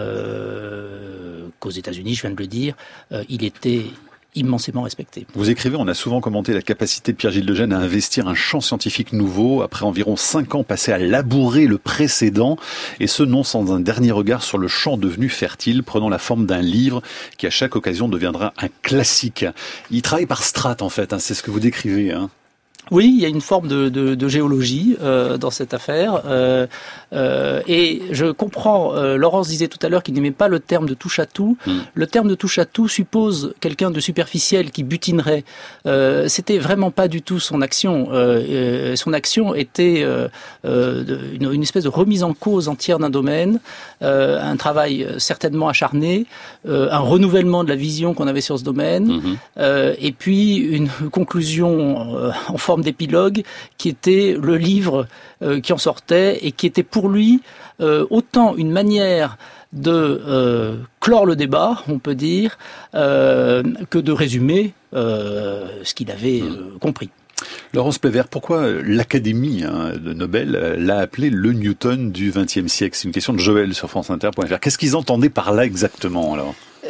euh, qu'aux États-Unis, je viens de le dire, euh, il était immensément respecté. Vous écrivez, on a souvent commenté la capacité de Pierre-Gilles Degennes à investir un champ scientifique nouveau, après environ cinq ans passés à labourer le précédent, et ce non sans un dernier regard sur le champ devenu fertile, prenant la forme d'un livre qui à chaque occasion deviendra un classique. Il travaille par strates en fait, hein, c'est ce que vous décrivez. Hein. Oui, il y a une forme de, de, de géologie euh, dans cette affaire. Euh, euh, et je comprends, euh, Laurence disait tout à l'heure qu'il n'aimait pas le terme de touche-à-tout. Mmh. Le terme de touche-à-tout suppose quelqu'un de superficiel qui butinerait. Euh, c'était vraiment pas du tout son action. Euh, son action était euh, euh, une, une espèce de remise en cause entière d'un domaine, euh, un travail certainement acharné, euh, un renouvellement de la vision qu'on avait sur ce domaine, mmh. euh, et puis une conclusion euh, en forme d'épilogue qui était le livre euh, qui en sortait et qui était pour lui euh, autant une manière de euh, clore le débat, on peut dire, euh, que de résumer euh, ce qu'il avait euh, compris. Laurence Plévert, pourquoi l'Académie hein, de Nobel l'a appelé le Newton du vingtième siècle? C'est une question de Joël sur France Inter point F R. Qu'est-ce qu'ils entendaient par là exactement alors?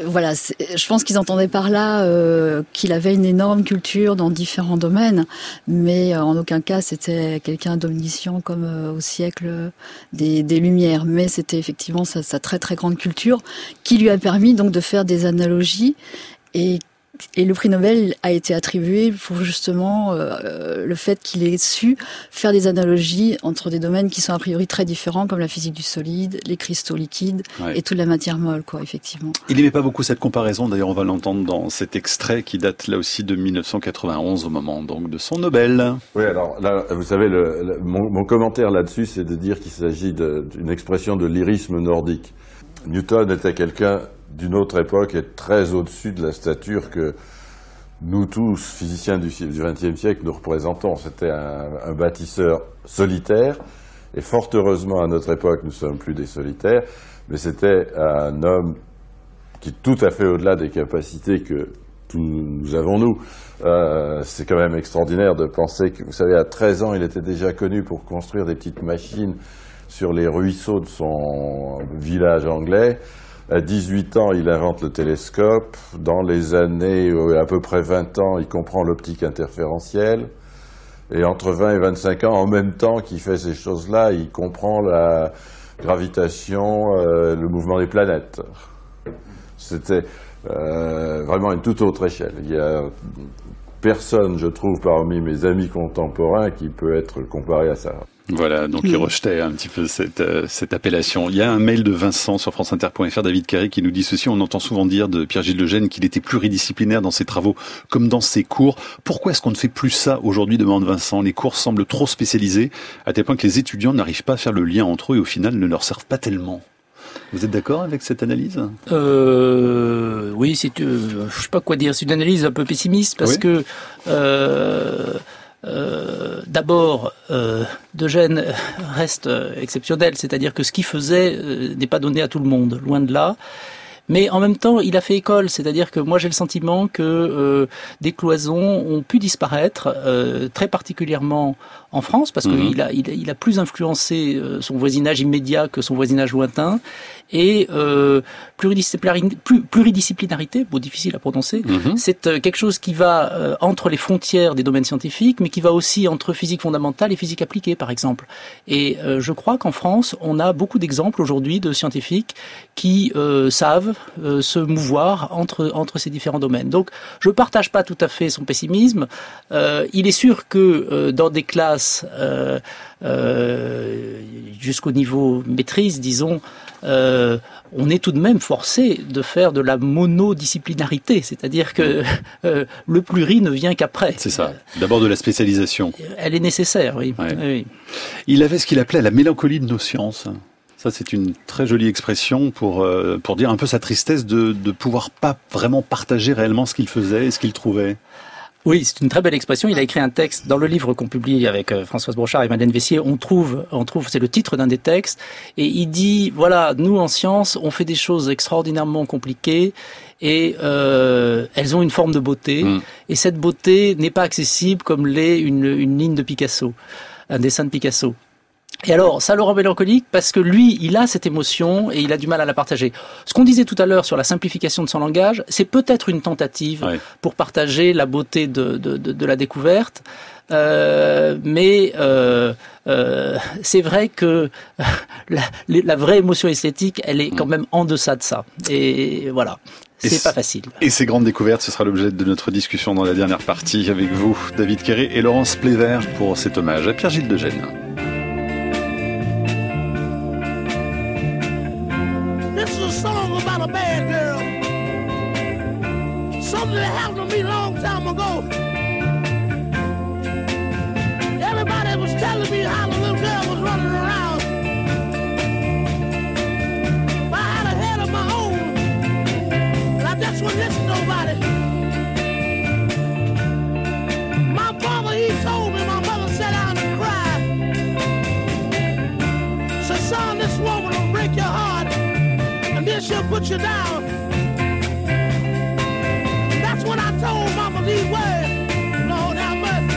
voilà, je pense qu'ils entendaient par là euh, qu'il avait une énorme culture dans différents domaines, mais euh, en aucun cas c'était quelqu'un d'omniscient comme euh, au siècle des, des Lumières. Mais c'était effectivement sa, sa très très grande culture qui lui a permis donc de faire des analogies et Et le prix Nobel a été attribué pour justement euh, le fait qu'il ait su faire des analogies entre des domaines qui sont a priori très différents, comme la physique du solide, les cristaux liquides ouais. et toute la matière molle, quoi, effectivement. Il n'aimait pas beaucoup cette comparaison. D'ailleurs, on va l'entendre dans cet extrait qui date là aussi de mille neuf cent quatre-vingt-onze, au moment donc de son Nobel. Oui, alors là, vous savez, le, le, mon, mon commentaire là-dessus, c'est de dire qu'il s'agit d'une expression de lyrisme nordique. Newton était quelqu'un d'une autre époque et très au-dessus de la stature que nous tous, physiciens du vingtième siècle, nous représentons. C'était un, un bâtisseur solitaire, et fort heureusement à notre époque, nous ne sommes plus des solitaires, mais c'était un homme qui est tout à fait au-delà des capacités que tous nous avons, nous. Euh, c'est quand même extraordinaire de penser que, vous savez, à treize ans, il était déjà connu pour construire des petites machines sur les ruisseaux de son village anglais. À dix-huit ans, il invente le télescope. Dans les années, à peu près vingt ans, il comprend l'optique interférentielle. Et entre vingt et vingt-cinq ans, en même temps qu'il fait ces choses-là, il comprend la gravitation, euh, le mouvement des planètes. C'était euh, vraiment une toute autre échelle. Il y a personne, je trouve, parmi mes amis contemporains qui peut être comparé à ça. Voilà, donc il rejetait un petit peu cette, euh, cette appellation. Il y a un mail de Vincent sur france inter point f r, David Carré, qui nous dit ceci: on entend souvent dire de Pierre-Gilles de Gennes qu'il était pluridisciplinaire dans ses travaux comme dans ses cours. Pourquoi est-ce qu'on ne fait plus ça aujourd'hui, demande Vincent? Les cours semblent trop spécialisés, à tel point que les étudiants n'arrivent pas à faire le lien entre eux et au final ne leur servent pas tellement. Vous êtes d'accord avec cette analyse? euh, Oui, c'est, euh, je sais pas quoi dire, c'est une analyse un peu pessimiste parce oui. que... Euh, Euh, d'abord, euh, De Gennes reste exceptionnel, c'est-à-dire que ce qu'il faisait euh, n'est pas donné à tout le monde, loin de là. Mais en même temps, il a fait école, c'est-à-dire que moi j'ai le sentiment que euh, des cloisons ont pu disparaître, euh, très particulièrement en France, parce mmh. qu'il a, il, il a plus influencé euh, son voisinage immédiat que son voisinage lointain. Et euh, pluridisciplinarité, pluridisciplinarité, bon, difficile à prononcer, mmh. c'est euh, quelque chose qui va euh, entre les frontières des domaines scientifiques, mais qui va aussi entre physique fondamentale et physique appliquée, par exemple. Et euh, je crois qu'en France, on a beaucoup d'exemples aujourd'hui de scientifiques qui euh, savent euh, se mouvoir entre entre ces différents domaines. Donc, je partage pas tout à fait son pessimisme. Euh, il est sûr que euh, dans des classes euh, euh, jusqu'au niveau maîtrise, disons, Euh, on est tout de même forcé de faire de la monodisciplinarité, c'est-à-dire que euh, le pluri ne vient qu'après. C'est ça, d'abord de la spécialisation. Elle est nécessaire, oui. Ouais. oui. Il avait ce qu'il appelait la mélancolie de nos sciences. Ça, c'est une très jolie expression pour, euh, pour dire un peu sa tristesse de ne pouvoir pas vraiment partager réellement ce qu'il faisait et ce qu'il trouvait. Oui, c'est une très belle expression. Il a écrit un texte dans le livre qu'on publie avec Françoise Brochard et Madeleine Vessier. On trouve, on trouve, c'est le titre d'un des textes. Et il dit, voilà, nous en science, on fait des choses extraordinairement compliquées et euh, elles ont une forme de beauté. Mmh. Et cette beauté n'est pas accessible comme l'est une, une ligne de Picasso, un dessin de Picasso. Et alors, ça le rend mélancolique parce que lui, il a cette émotion et il a du mal à la partager. Ce qu'on disait tout à l'heure sur la simplification de son langage, c'est peut-être une tentative ouais. pour partager la beauté de, de, de, de la découverte. Euh, mais euh, euh, c'est vrai que la, la vraie émotion esthétique, elle est quand même en deçà de ça. Et voilà. C'est et pas facile. Et ces grandes découvertes, ce sera l'objet de notre discussion dans la dernière partie avec vous, David Carré et Laurence Plévert, pour cet hommage à Pierre-Gilles de Gennes. About a bad girl. Something that happened to me a long time ago. Everybody was telling me how the little girl was running around. But I had a head of my own, and I just wouldn't listen to nobody. My father, he told me, my mother sat down and cried. Said, son, this woman will break your heart. And then she'll put you down. That's what I told Mama these words. Lord have mercy.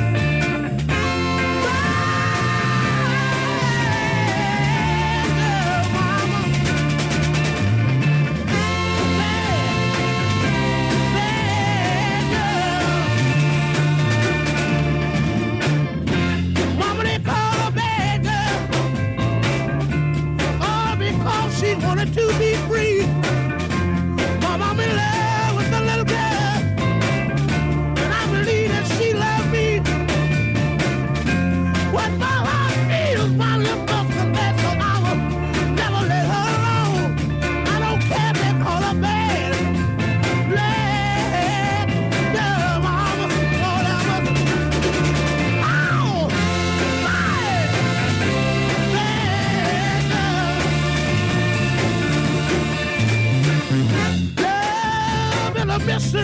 Bad girl, Mama. Bad.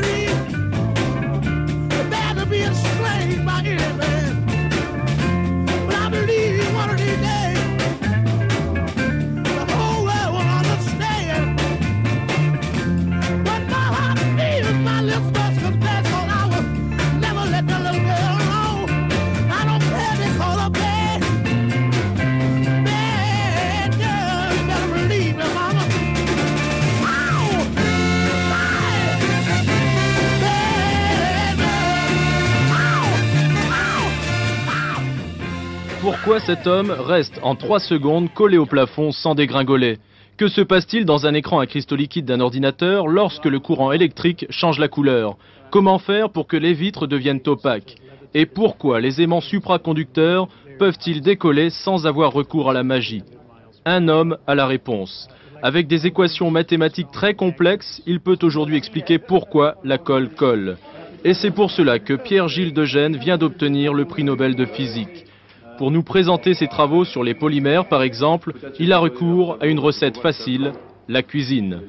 Pourquoi cet homme reste en trois secondes collé au plafond sans dégringoler? Que se passe-t-il dans un écran à cristaux liquides d'un ordinateur lorsque le courant électrique change la couleur? Comment faire pour que les vitres deviennent opaques? Et pourquoi les aimants supraconducteurs peuvent-ils décoller sans avoir recours à la magie? Un homme a la réponse. Avec des équations mathématiques très complexes, il peut aujourd'hui expliquer pourquoi la colle colle. Et c'est pour cela que Pierre-Gilles de Gennes vient d'obtenir le prix Nobel de physique. Pour nous présenter ses travaux sur les polymères, par exemple, il a recours à une recette facile, la cuisine.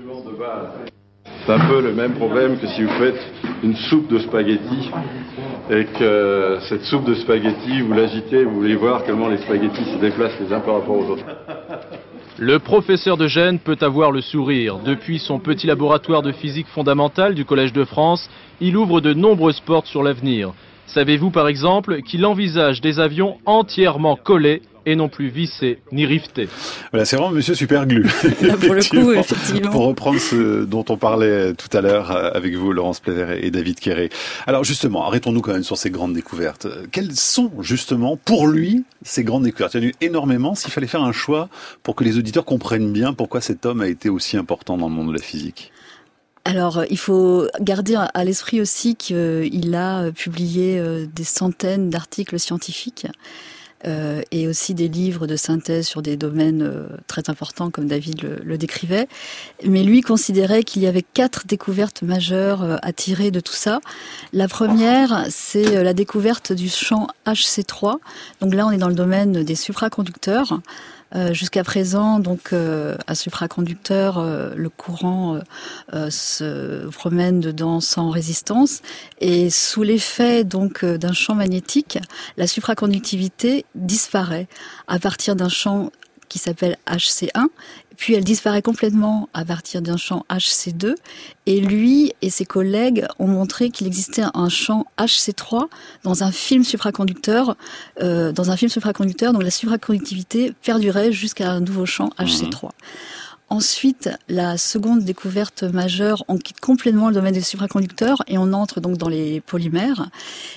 C'est un peu le même problème que si vous faites une soupe de spaghettis et que cette soupe de spaghettis, vous l'agitez, vous voulez voir comment les spaghettis se déplacent les uns par rapport aux autres. Le professeur de Gennes peut avoir le sourire. Depuis son petit laboratoire de physique fondamentale du Collège de France, il ouvre de nombreuses portes sur l'avenir. Savez-vous par exemple qu'il envisage des avions entièrement collés et non plus vissés ni rivetés? Voilà, c'est vraiment Monsieur Superglue. Là, pour le coup, effectivement. Pour reprendre ce dont on parlait tout à l'heure avec vous, Laurence Plévert et David Quéré. Alors justement, arrêtons-nous quand même sur ces grandes découvertes. Quelles sont justement, pour lui, ces grandes découvertes? Il y en a eu énormément. S'il fallait faire un choix pour que les auditeurs comprennent bien pourquoi cet homme a été aussi important dans le monde de la physique. Alors, il faut garder à l'esprit aussi qu'il a publié des centaines d'articles scientifiques euh, et aussi des livres de synthèse sur des domaines très importants, comme David le, le décrivait. Mais lui considérait qu'il y avait quatre découvertes majeures à tirer de tout ça. La première, c'est la découverte du champ H C trois. Donc là, on est dans le domaine des supraconducteurs. Euh, jusqu'à présent, donc, euh, à supraconducteur, euh, le courant euh, euh, se promène dedans sans résistance, et sous l'effet donc euh, d'un champ magnétique, la supraconductivité disparaît à partir d'un champ qui s'appelle H C un, puis elle disparaît complètement à partir d'un champ H C deux, et lui et ses collègues ont montré qu'il existait un champ H C trois dans un film supraconducteur, euh, dans un film supraconducteur, donc la supraconductivité perdurait jusqu'à un nouveau champ H C trois. Mmh. Ensuite, la seconde découverte majeure, on quitte complètement le domaine des supraconducteurs et on entre donc dans les polymères.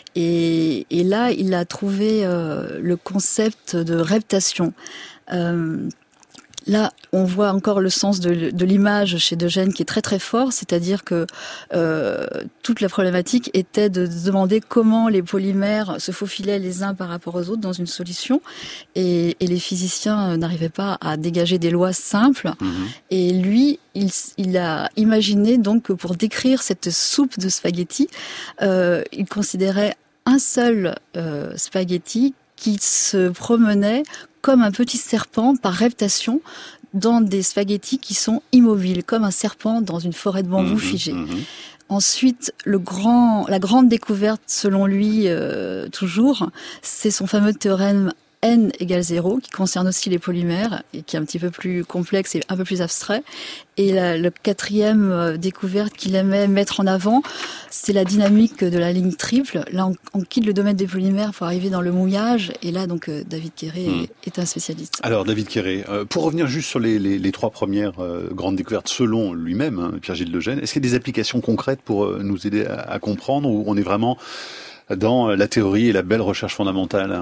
Et, et là, il a trouvé euh, le concept de reptation. Euh, Là, on voit encore le sens de, de l'image chez De Gennes qui est très très fort, c'est-à-dire que euh, toute la problématique était de demander comment les polymères se faufilaient les uns par rapport aux autres dans une solution, et, et les physiciens n'arrivaient pas à dégager des lois simples. Mmh. Et lui, il, il a imaginé donc que pour décrire cette soupe de spaghettis, euh, il considérait un seul euh, spaghetti qui se promenait comme un petit serpent par reptation dans des spaghettis qui sont immobiles, comme un serpent dans une forêt de bambou mmh, figée. Mmh. Ensuite, le grand, la grande découverte, selon lui, euh, toujours, c'est son fameux théorème N égale zéro, qui concerne aussi les polymères, et qui est un petit peu plus complexe et un peu plus abstrait. Et la, le quatrième euh, découverte qu'il aimait mettre en avant, c'est la dynamique de la ligne triple. Là, on, on quitte le domaine des polymères pour arriver dans le mouillage. Et là, donc, euh, David Quéré mmh. est, est un spécialiste. Alors, David Quéré, euh, pour revenir juste sur les, les, les trois premières euh, grandes découvertes selon lui-même, hein, Pierre-Gilles de Gennes, est-ce qu'il y a des applications concrètes pour euh, nous aider à, à comprendre, ou on est vraiment dans la théorie et la belle recherche fondamentale?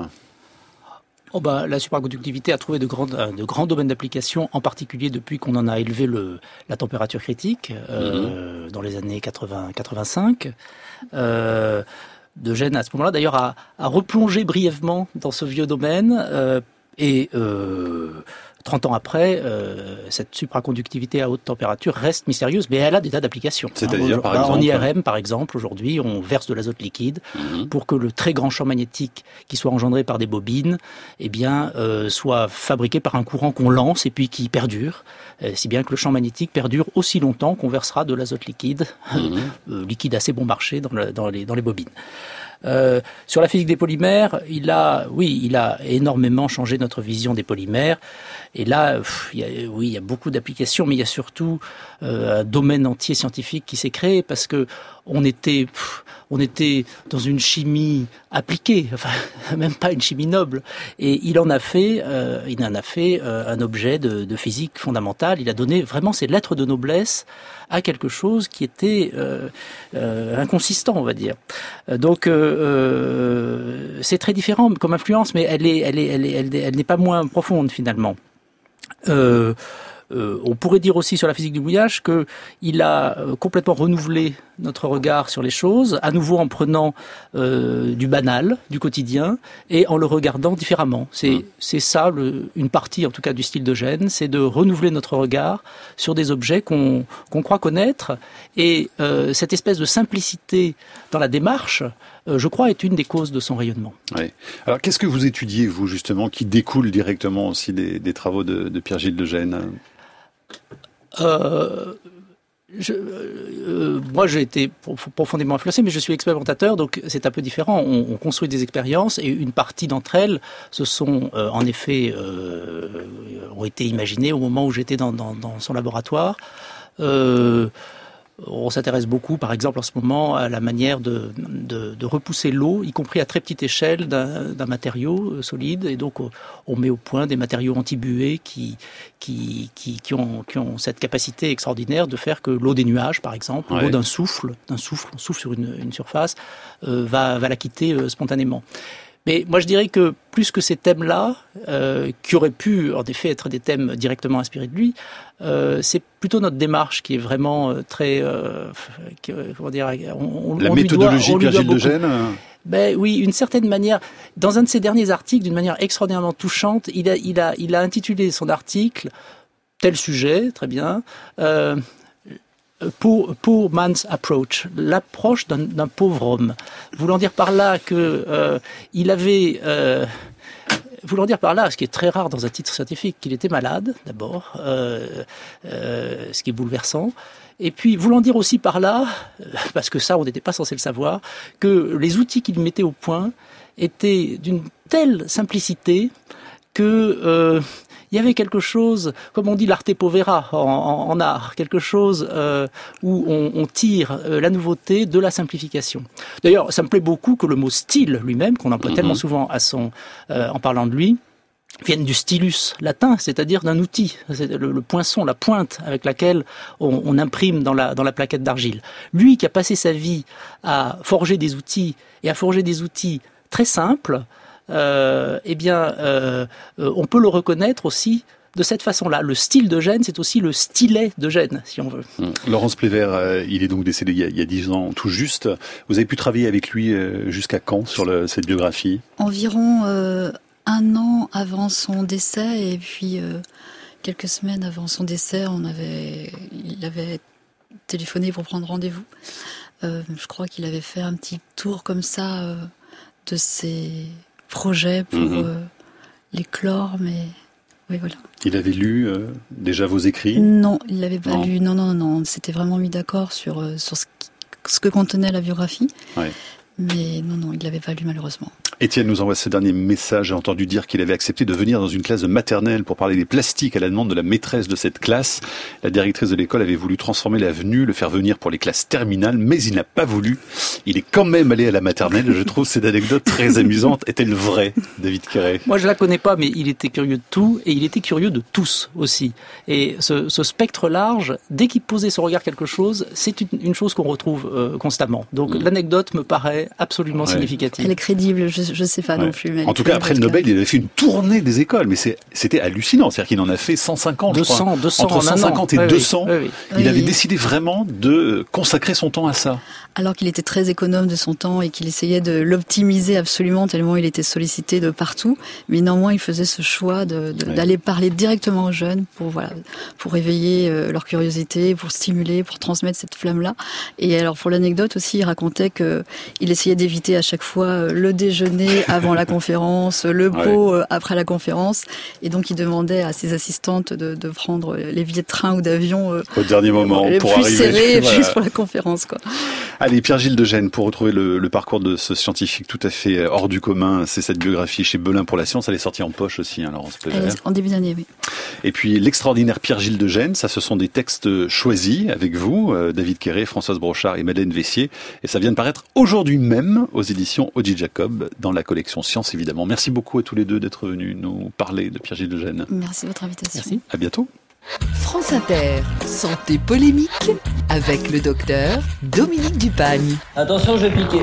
Oh bah, la supraconductivité a trouvé de grands, de grands domaines d'application, en particulier depuis qu'on en a élevé le, la température critique euh, mmh. dans les années quatre-vingts quatre-vingt-cinq. Euh, De Gennes, à ce moment-là, d'ailleurs, a, a replongé brièvement dans ce vieux domaine euh, et euh, trente ans après, euh, cette supraconductivité à haute température reste mystérieuse, mais elle a des tas d'applications. C'est-à-dire, hein, par bah, exemple en I R M, par exemple, aujourd'hui, on verse de l'azote liquide mmh. pour que le très grand champ magnétique qui soit engendré par des bobines, eh bien, euh, soit fabriqué par un courant qu'on lance et puis qui perdure, euh, si bien que le champ magnétique perdure aussi longtemps qu'on versera de l'azote liquide, mmh. euh, liquide assez bon marché dans, le, dans, les, dans les bobines. Euh, sur la physique des polymères, il a, oui, il a énormément changé notre vision des polymères. Et là, pff, il y a, oui, il y a beaucoup d'applications, mais il y a surtout euh, un domaine entier scientifique qui s'est créé parce que on était, pff, on était dans une chimie appliquée, enfin même pas une chimie noble. Et il en a fait, euh, il en a fait euh, un objet de, de physique fondamentale. Il a donné vraiment ses lettres de noblesse à quelque chose qui était euh, euh, inconsistant, on va dire. Donc euh, euh, c'est très différent comme influence, mais elle est, elle est, elle est, elle, est, elle n'est pas moins profonde finalement. Euh, euh, on pourrait dire aussi sur la physique du mouillage que il a euh, complètement renouvelé notre regard sur les choses, à nouveau en prenant euh, du banal, du quotidien, et en le regardant différemment. C'est, mmh. c'est ça, le, une partie en tout cas du style de Gênes, c'est de renouveler notre regard sur des objets qu'on, qu'on croit connaître, et euh, cette espèce de simplicité dans la démarche, euh, je crois, est une des causes de son rayonnement. Oui. Alors, qu'est-ce que vous étudiez, vous, justement, qui découle directement aussi des, des travaux de, de Pierre Gilles de Gênes ? euh, Je, euh, moi, j'ai été profondément influencé, mais je suis expérimentateur, donc c'est un peu différent. On, on construit des expériences et une partie d'entre elles se sont, euh, en effet, euh, ont été imaginées au moment où j'étais dans, dans, dans son laboratoire. Euh, On s'intéresse beaucoup, par exemple, en ce moment, à la manière de, de, de repousser l'eau, y compris à très petite échelle, d'un, d'un matériau solide. Et donc, on met au point des matériaux antibués qui, qui, qui, qui, ont, qui ont cette capacité extraordinaire de faire que l'eau des nuages, par exemple, ouais. l'eau d'un souffle, d'un souffle, on souffle sur une, une surface, euh, va, va la quitter euh, spontanément. Mais moi, je dirais que plus que ces thèmes-là, euh, qui auraient pu, en effet, être des thèmes directement inspirés de lui, euh, c'est plutôt notre démarche qui est vraiment euh, très... Euh, qui, comment dire... On, on, La on méthodologie de Pierre Gilles de Gênes. Ben oui, une certaine manière. Dans un de ses derniers articles, d'une manière extraordinairement touchante, il a, il a, il a intitulé son article « Tel sujet », très bien, euh, Poor, poor man's approach, l'approche d'un, d'un pauvre homme. Voulant dire par là que euh, il avait, euh, voulant dire par là, ce qui est très rare dans un titre scientifique, qu'il était malade d'abord, euh, euh, ce qui est bouleversant. Et puis voulant dire aussi par là, parce que ça on n'était pas censé le savoir, que les outils qu'il mettait au point étaient d'une telle simplicité que euh, il y avait quelque chose, comme on dit l'arte povera en, en, en art, quelque chose euh, où on, on tire euh, la nouveauté de la simplification. D'ailleurs, ça me plaît beaucoup que le mot style lui-même, qu'on emploie mm-hmm. tellement souvent à son, euh, en parlant de lui, vienne du stylus latin, c'est-à-dire d'un outil, c'est le, le poinçon, la pointe avec laquelle on, on imprime dans la, dans la plaquette d'argile. Lui qui a passé sa vie à forger des outils, et à forger des outils très simples, Euh, eh bien, euh, euh, on peut le reconnaître aussi de cette façon-là. Le style de Gênes, c'est aussi le stylet de Gênes, si on veut. Mmh. Laurence Plévert, euh, il est donc décédé il y, a, il y a dix ans tout juste. Vous avez pu travailler avec lui euh, jusqu'à quand sur le, cette biographie ? Environ euh, un an avant son décès et puis euh, quelques semaines avant son décès, on avait, il avait téléphoné pour prendre rendez-vous. Euh, je crois qu'il avait fait un petit tour comme ça euh, de ses projet pour mmh. euh, l'éclore, mais oui, voilà. Il avait lu euh, déjà vos écrits ? Non, il l'avait pas non. lu. Non, non, non. On s'était vraiment mis d'accord sur, euh, sur ce, qui, ce que contenait la biographie. Ouais. Mais non, non, il l'avait pas lu malheureusement. Étienne nous envoie ce dernier message. J'ai entendu dire qu'il avait accepté de venir dans une classe de maternelle pour parler des plastiques à la demande de la maîtresse de cette classe. La directrice de l'école avait voulu transformer l'avenue, le faire venir pour les classes terminales, mais il n'a pas voulu. Il est quand même allé à la maternelle. Je trouve cette anecdote très amusante. Est-elle vraie, David Quéré ? Moi, je la connais pas, mais il était curieux de tout et il était curieux de tous aussi. Et ce, ce spectre large, dès qu'il posait son regard quelque chose, c'est une, une chose qu'on retrouve euh, constamment. Donc mmh. l'anecdote me paraît absolument ouais. significative. Elle est crédible. Je Je sais pas ouais. non plus. Mais en tout cas, après le Nobel, il avait fait une tournée des écoles, mais c'est, c'était hallucinant. C'est-à-dire qu'il en a fait cent cinquante, deux cents, je crois. deux cents Entre cent cinquante et oui, deux cents. Oui, oui. Il oui. avait décidé vraiment de consacrer son temps à ça. Alors qu'il était très économe de son temps et qu'il essayait de l'optimiser absolument tellement il était sollicité de partout. Mais néanmoins, il faisait ce choix de, de, ouais. d'aller parler directement aux jeunes pour voilà, pour éveiller euh, leur curiosité, pour stimuler, pour transmettre cette flamme-là. Et alors, pour l'anecdote aussi, il racontait que il essayait d'éviter à chaque fois le déjeuner avant la conférence, le pot ouais. après la conférence, et donc il demandait à ses assistantes de, de prendre les billets de train ou d'avion euh, au dernier moment les pour plus arriver serrés voilà. juste pour la conférence, quoi. Allez, Pierre-Gilles de Gênes, pour retrouver le, le parcours de ce scientifique tout à fait hors du commun, c'est cette biographie chez Belin pour la science. Elle est sortie en poche aussi, hein, Laurence Pévert. En début d'année, oui. Et puis l'extraordinaire Pierre-Gilles de Gênes, ça, ce sont des textes choisis avec vous, euh, David Quéré, Françoise Brochard et Madeleine Vessier, et ça vient de paraître aujourd'hui même aux éditions Odile Jacob dans la collection Science, évidemment. Merci beaucoup à tous les deux d'être venus nous parler de Pierre-Gilles de Gênes. Merci de votre invitation. Merci. À bientôt. France Inter, santé polémique avec le docteur Dominique Dupagne. Attention, je vais piquer.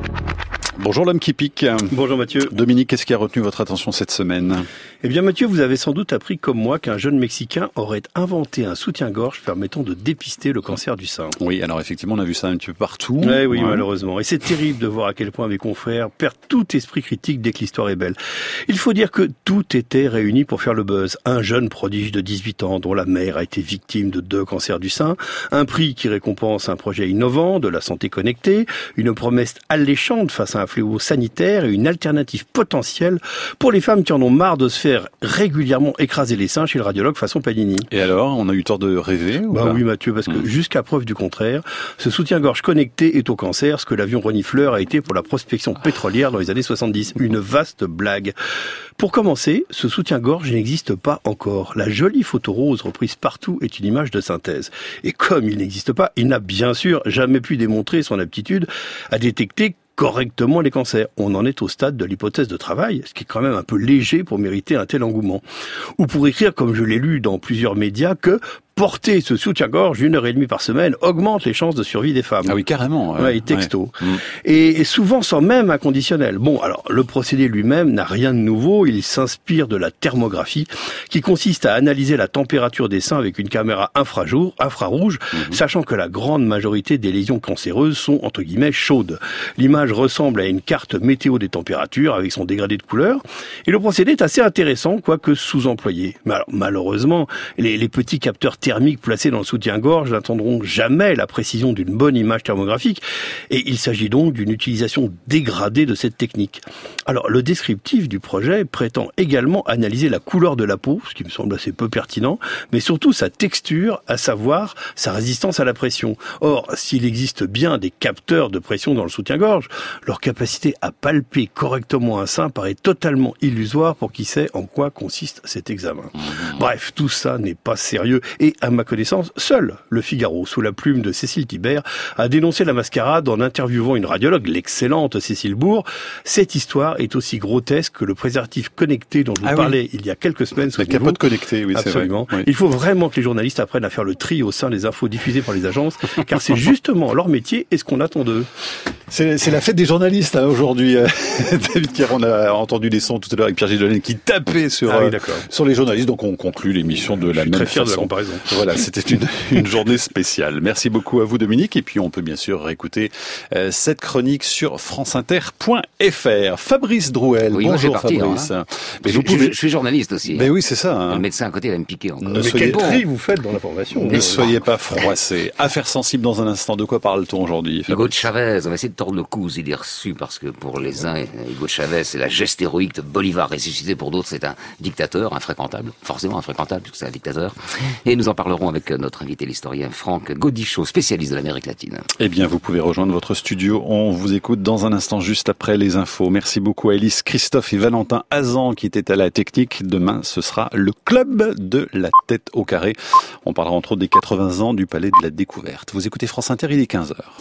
Bonjour l'homme qui pique. Bonjour Mathieu. Dominique, qu'est-ce qui a retenu votre attention cette semaine ? Eh bien Mathieu, vous avez sans doute appris comme moi qu'un jeune Mexicain aurait inventé un soutien-gorge permettant de dépister le cancer du sein. Oui, alors effectivement, on a vu ça un petit peu partout. Ouais, oui, ouais. malheureusement. Et c'est terrible de voir à quel point mes confrères perdent tout esprit critique dès que l'histoire est belle. Il faut dire que tout était réuni pour faire le buzz. Un jeune prodige de dix-huit ans dont la mère a été victime de deux cancers du sein, un prix qui récompense un projet innovant de la santé connectée, une promesse alléchante face à un fléau sanitaire et une alternative potentielle pour les femmes qui en ont marre de se faire régulièrement écraser les seins chez le radiologue façon Panini. Et alors, on a eu tort de rêver ou Bah pas oui Mathieu, parce que mmh. jusqu'à preuve du contraire, ce soutien-gorge connecté est au cancer ce que l'avion renifleur a été pour la prospection pétrolière dans les années soixante-dix. Une vaste blague. Pour commencer, ce soutien-gorge n'existe pas encore. La jolie photo rose reprise partout est une image de synthèse. Et comme il n'existe pas, il n'a bien sûr jamais pu démontrer son aptitude à détecter correctement les cancers. On en est au stade de l'hypothèse de travail, ce qui est quand même un peu léger pour mériter un tel engouement. Ou pour écrire, comme je l'ai lu dans plusieurs médias, que porter ce soutien-gorge une heure et demie par semaine augmente les chances de survie des femmes. Ah oui, carrément. Ouais, ouais texto. Ouais. Et souvent sans même un conditionnel. Bon, alors, le procédé lui-même n'a rien de nouveau. Il s'inspire de la thermographie, qui consiste à analyser la température des seins avec une caméra infrajour, infrarouge, mmh. sachant que la grande majorité des lésions cancéreuses sont, entre guillemets, chaudes. L'image ressemble à une carte météo des températures avec son dégradé de couleur. Et le procédé est assez intéressant, quoique sous-employé. Mais alors, malheureusement, les, les petits capteurs thermiques placés dans le soutien-gorge n'atteindront jamais la précision d'une bonne image thermographique, et il s'agit donc d'une utilisation dégradée de cette technique. Alors, le descriptif du projet prétend également analyser la couleur de la peau, ce qui me semble assez peu pertinent, mais surtout sa texture, à savoir sa résistance à la pression. Or, s'il existe bien des capteurs de pression dans le soutien-gorge, leur capacité à palper correctement un sein paraît totalement illusoire pour qui sait en quoi consiste cet examen. Bref, tout ça n'est pas sérieux, et à ma connaissance, seul Le Figaro, sous la plume de Cécile Thibert, a dénoncé la mascarade en interviewant une radiologue, l'excellente Cécile Bourg. Cette histoire est aussi grotesque que le préservatif connecté dont je vous ah parlais oui. il y a quelques semaines. La capote connectée, oui, absolument. C'est vrai. Oui. Il faut vraiment que les journalistes apprennent à faire le tri au sein des infos diffusées par les agences, car c'est justement leur métier et ce qu'on attend d'eux. C'est, c'est la fête des journalistes hein, aujourd'hui. David Kerr, on a entendu des sons tout à l'heure avec Pierre-Gilles de Gênes qui tapait sur, ah oui, euh, sur les journalistes. Donc on conclut l'émission de la même façon. Je suis très fier de la comparaison. Voilà, c'était une, une journée spéciale. Merci beaucoup à vous Dominique. Et puis on peut bien sûr réécouter euh, cette chronique sur franceinter point f r. Fabrice Drouel, oui, bonjour moi, partir, Fabrice. Hein. Mais je, vous pouvez... je, je suis journaliste aussi. Mais hein. oui, c'est ça. Hein. Le médecin à côté va me piquer encore. Ne Mais soyez... quel tri vous faites dans l'information. Ne soyez pas froissés. Affaires sensibles dans un instant. De quoi parle-t-on aujourd'hui Fabrice? Hugo Chavez, on va essayer de tordre le cou. Il est reçu parce que pour les uns, Hugo Chavez, c'est la geste héroïque de Bolivar ressuscité. Pour d'autres, c'est un dictateur infréquentable. Forcément infréquentable, puisque c'est un dictateur. Et nous en parlerons avec notre invité, l'historien Franck Gaudichaud, spécialiste de l'Amérique latine. Eh bien, vous pouvez rejoindre votre studio. On vous écoute dans un instant, juste après les infos. Merci beaucoup à Élise, Christophe et Valentin Hazan qui étaient à la technique. Demain, ce sera le club de la tête au carré. On parlera entre autres des quatre-vingts ans du Palais de la Découverte. Vous écoutez France Inter, il est quinze heures.